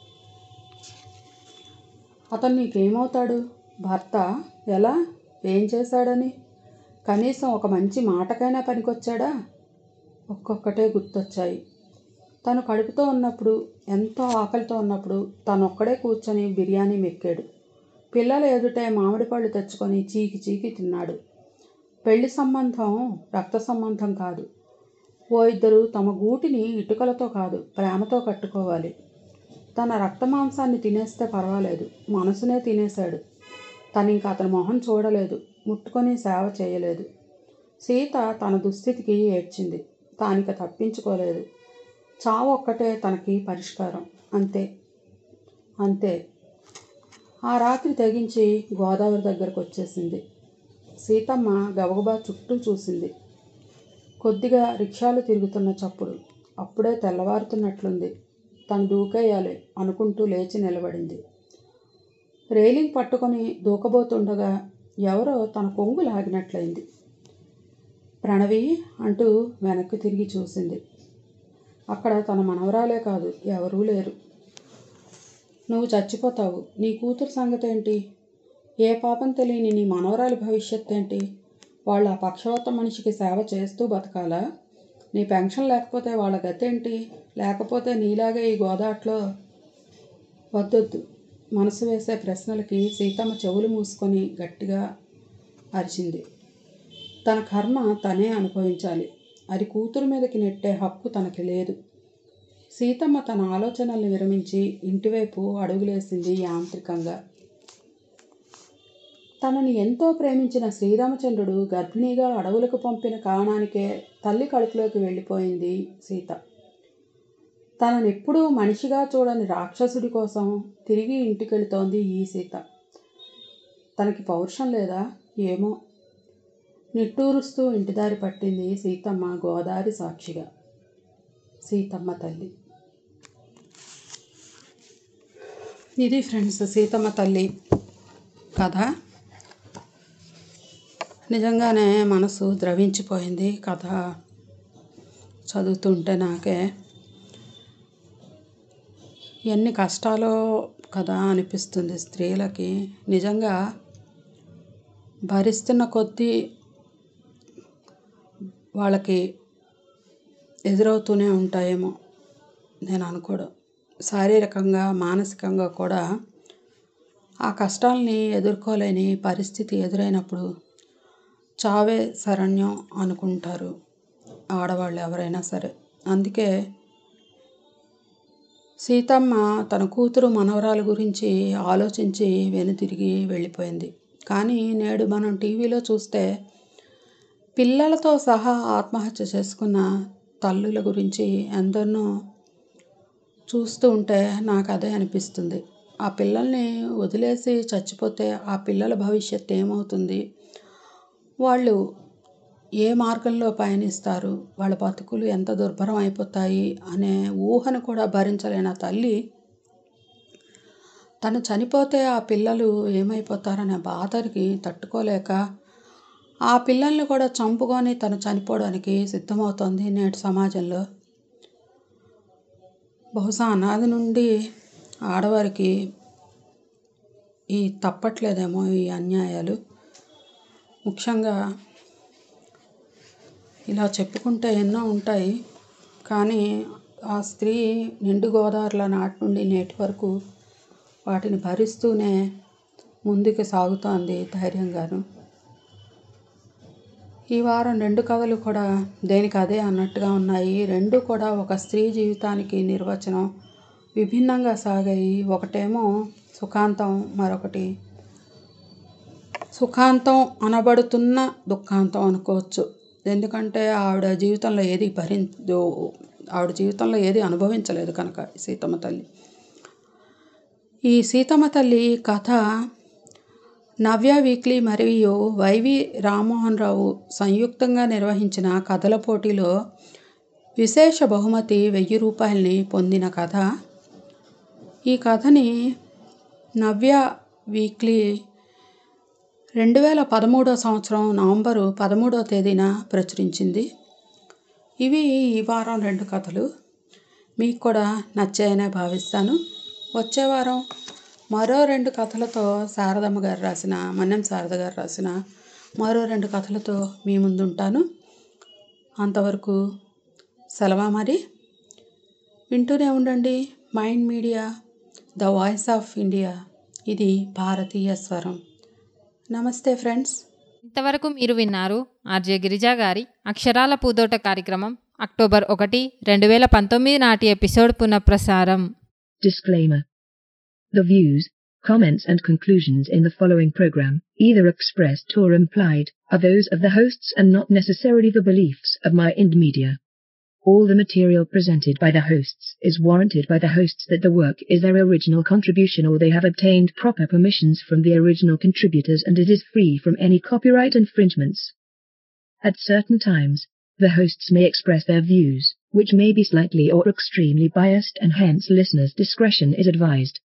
అతను నీకేమవుతాడు? భర్త? ఎలా? ఏం చేశాడని? కనీసం ఒక మంచి మాటకైనా పనికొచ్చాడా? ఒక్కొక్కటే గుర్తొచ్చాయి. తను కడుపుతో ఉన్నప్పుడు, ఎంతో ఆకలితో ఉన్నప్పుడు తనొక్కడే కూర్చొని బిర్యానీ మెక్కాడు. పిల్లల ఎదుటే మామిడి పళ్ళు తెచ్చుకొని చీకి చీకి తిన్నాడు. పెళ్లి సంబంధం రక్త సంబంధం కాదు. ఓ ఇద్దరు తమ గూటిని ఇటుకలతో కాదు ప్రేమతో కట్టుకోవాలి. తన రక్త మాంసాన్ని తినేస్తే పర్వాలేదు, మనసునే తినేశాడు. తను ఇంకా అతని మొహం చూడలేదు, ముట్టుకొని సేవ చేయలేదు. సీత తన దుస్థితికి ఏడ్చింది. తానిక తప్పించుకోలేదు. చావు ఒక్కటే తనకి పరిష్కారం. అంతే అంతే ఆ రాత్రి తెగించి గోదావరి దగ్గరకు వచ్చేసింది. సీతమ్మ గబగబా చుట్టూ చూసింది. కొద్దిగా రిక్షాలు తిరుగుతున్న చప్పుడు. అప్పుడే తెల్లవారుతున్నట్లుంది. తను దూకేయాలి అనుకుంటూ లేచి నిలబడింది. రైలింగ్ పట్టుకొని దూకబోతుండగా ఎవరో తన కొంగు లాగినట్లయింది. ప్రణవి అంటూ వెనక్కి తిరిగి చూసింది. అక్కడ తన మనవరాలే కాదు, ఎవరూ లేరు. నువ్వు చచ్చిపోతావు. నీ కూతురు సంగతి ఏంటి? ఏ పాపం తెలియని నీ మనవరాలి భవిష్యత్ ఏంటి? వాళ్ళ ఆ పక్షవాతం మనిషికి సేవ చేస్తూ బతకాలా? నీ పెన్షన్ లేకపోతే వాళ్ళ గతేంటి? లేకపోతే నీలాగే ఈ గోదాట్లో? వద్దొద్దు. మనసు వేసే ప్రశ్నలకి సీతమ్మ చెవులు మూసుకొని గట్టిగా అరిచింది. తన కర్మ తనే అనుభవించాలి. అది కూతురు మీదకి నెట్టే హక్కు తనకి లేదు. సీతమ్మ తన ఆలోచనల్ని విరమించి ఇంటివైపు అడుగులేసింది యాంత్రికంగా. తనని ఎంతో ప్రేమించిన శ్రీరామచంద్రుడు గర్భిణీగా అడవులకు పంపిన కారణానికే తల్లి కడుపులోకి వెళ్ళిపోయింది సీత. తననెప్పుడూ మనిషిగా చూడని రాక్షసుడి కోసం తిరిగి ఇంటికెళుతోంది ఈ సీత. తనకి పౌరుషం లేదా ఏమో, నిట్టూరుస్తూ ఇంటిదారి పట్టింది సీతమ్మ గోదారి సాక్షిగా. సీతమ్మ తల్లి. ఇది ఫ్రెండ్స్ సీతమ్మ తల్లి కథ. నిజంగానే మనసు ద్రవించిపోయింది కథ చదువుతుంటే. నాకే ఎన్ని కష్టాలో కదా అనిపిస్తుంది స్త్రీలకి. నిజంగా భరిస్తున్న కొద్దీ వాళ్ళకి ఎదురవుతూనే ఉంటాయేమో నేను అనుకోవడం. శారీరకంగా మానసికంగా కూడా ఆ కష్టాలని ఎదుర్కోలేని పరిస్థితి ఎదురైనప్పుడు చావే శరణ్యం అనుకుంటారు ఆడవాళ్ళు ఎవరైనా సరే. అందుకే సీతమ్మ తన కూతురు మనవరాల గురించి ఆలోచించి వెనుతిరిగి వెళ్ళిపోయింది. కానీ నేడు మనం టీవీలో చూస్తే పిల్లలతో సహా ఆత్మహత్య చేసుకున్న తల్లుల గురించి ఎందరినో చూస్తూ ఉంటే నాకు అదే అనిపిస్తుంది. ఆ పిల్లల్ని వదిలేసి చచ్చిపోతే ఆ పిల్లల భవిష్యత్తు ఏమవుతుంది, వాళ్ళు ఏ మార్గంలో పయనిస్తారు, వాళ్ళ బతుకులు ఎంత దుర్భరం అయిపోతాయి అనే ఊహను కూడా భరించలేని ఆ తల్లి తను చనిపోతే ఆ పిల్లలు ఏమైపోతారనే బాధకి తట్టుకోలేక ఆ పిల్లల్ని కూడా చంపుకొని తను చనిపోవడానికి సిద్ధమవుతోంది నేటి సమాజంలో. బహుశా అనాది నుండి ఆడవారికి ఈ తప్పట్లేదేమో ఈ అన్యాయాలు. ముఖ్యంగా ఇలా చెప్పుకుంటే ఎన్నో ఉంటాయి, కానీ ఆ స్త్రీ నిండు గోదావరిలో నాటి నుండి నేటి వరకు వాటిని భరిస్తూనే ముందుకు సాగుతోంది ధైర్యంగాను. ఈ వారం రెండు కథలు కూడా దేనికి అదే అన్నట్టుగా ఉన్నాయి. రెండు కూడా ఒక స్త్రీ జీవితానికి నిర్వచనం విభిన్నంగా సాగాయి. ఒకటేమో సుఖాంతం, మరొకటి సుఖాంతం అనబడుతున్న దుఃఖాంతం అనుకోవచ్చు. ఎందుకంటే ఆవిడ జీవితంలో ఏది భరించదు, ఆవిడ జీవితంలో ఏది అనుభవించలేదు కనుక సీతమ్మ తల్లి. ఈ సీతమ్మ తల్లి కథ నవ్య వీక్లీ మరియు వైవి రామ్మోహన్ రావు సంయుక్తంగా నిర్వహించిన కథల పోటీలో విశేష బహుమతి వెయ్యి రూపాయలని పొందిన కథ. ఈ కథని నవ్య వీక్లీ రెండు వేల పదమూడో సంవత్సరం నవంబరు పదమూడో తేదీన ప్రచురించింది. ఇవి ఈ వారం రెండు కథలు. మీకు కూడా నచ్చాయనే భావిస్తాను. వచ్చే వారం మరో రెండు కథలతో శారదమ్మ గారు రాసిన మన్నెం శారద గారు రాసిన మరో రెండు కథలతో మీ ముందుంటాను. అంతవరకు సెలవా మరి. వింటూనే ఉండండి mind media the voice of India. ఇది భారతీయ స్వరం. నమస్తే ఫ్రెండ్స్. ఇంతవరకు మీరు విన్నారు ఆర్జే గిరిజా గారి అక్షరాల పూదోట కార్యక్రమం అక్టోబర్ ఒకటి రెండు వేల పంతొమ్మిది నాటి ఎపిసోడ్ పునఃప్రసారం. Disclaimer. The views, comments and conclusions in the following program, either expressed or implied, are those of the hosts and not necessarily the beliefs of Mind Media. All the material presented by the hosts is warranted by the hosts that the work is their original contribution or they have obtained proper permissions from the original contributors and it is free from any copyright infringements. At certain times, the hosts may express their views, which may be slightly or extremely biased and hence listeners' discretion is advised.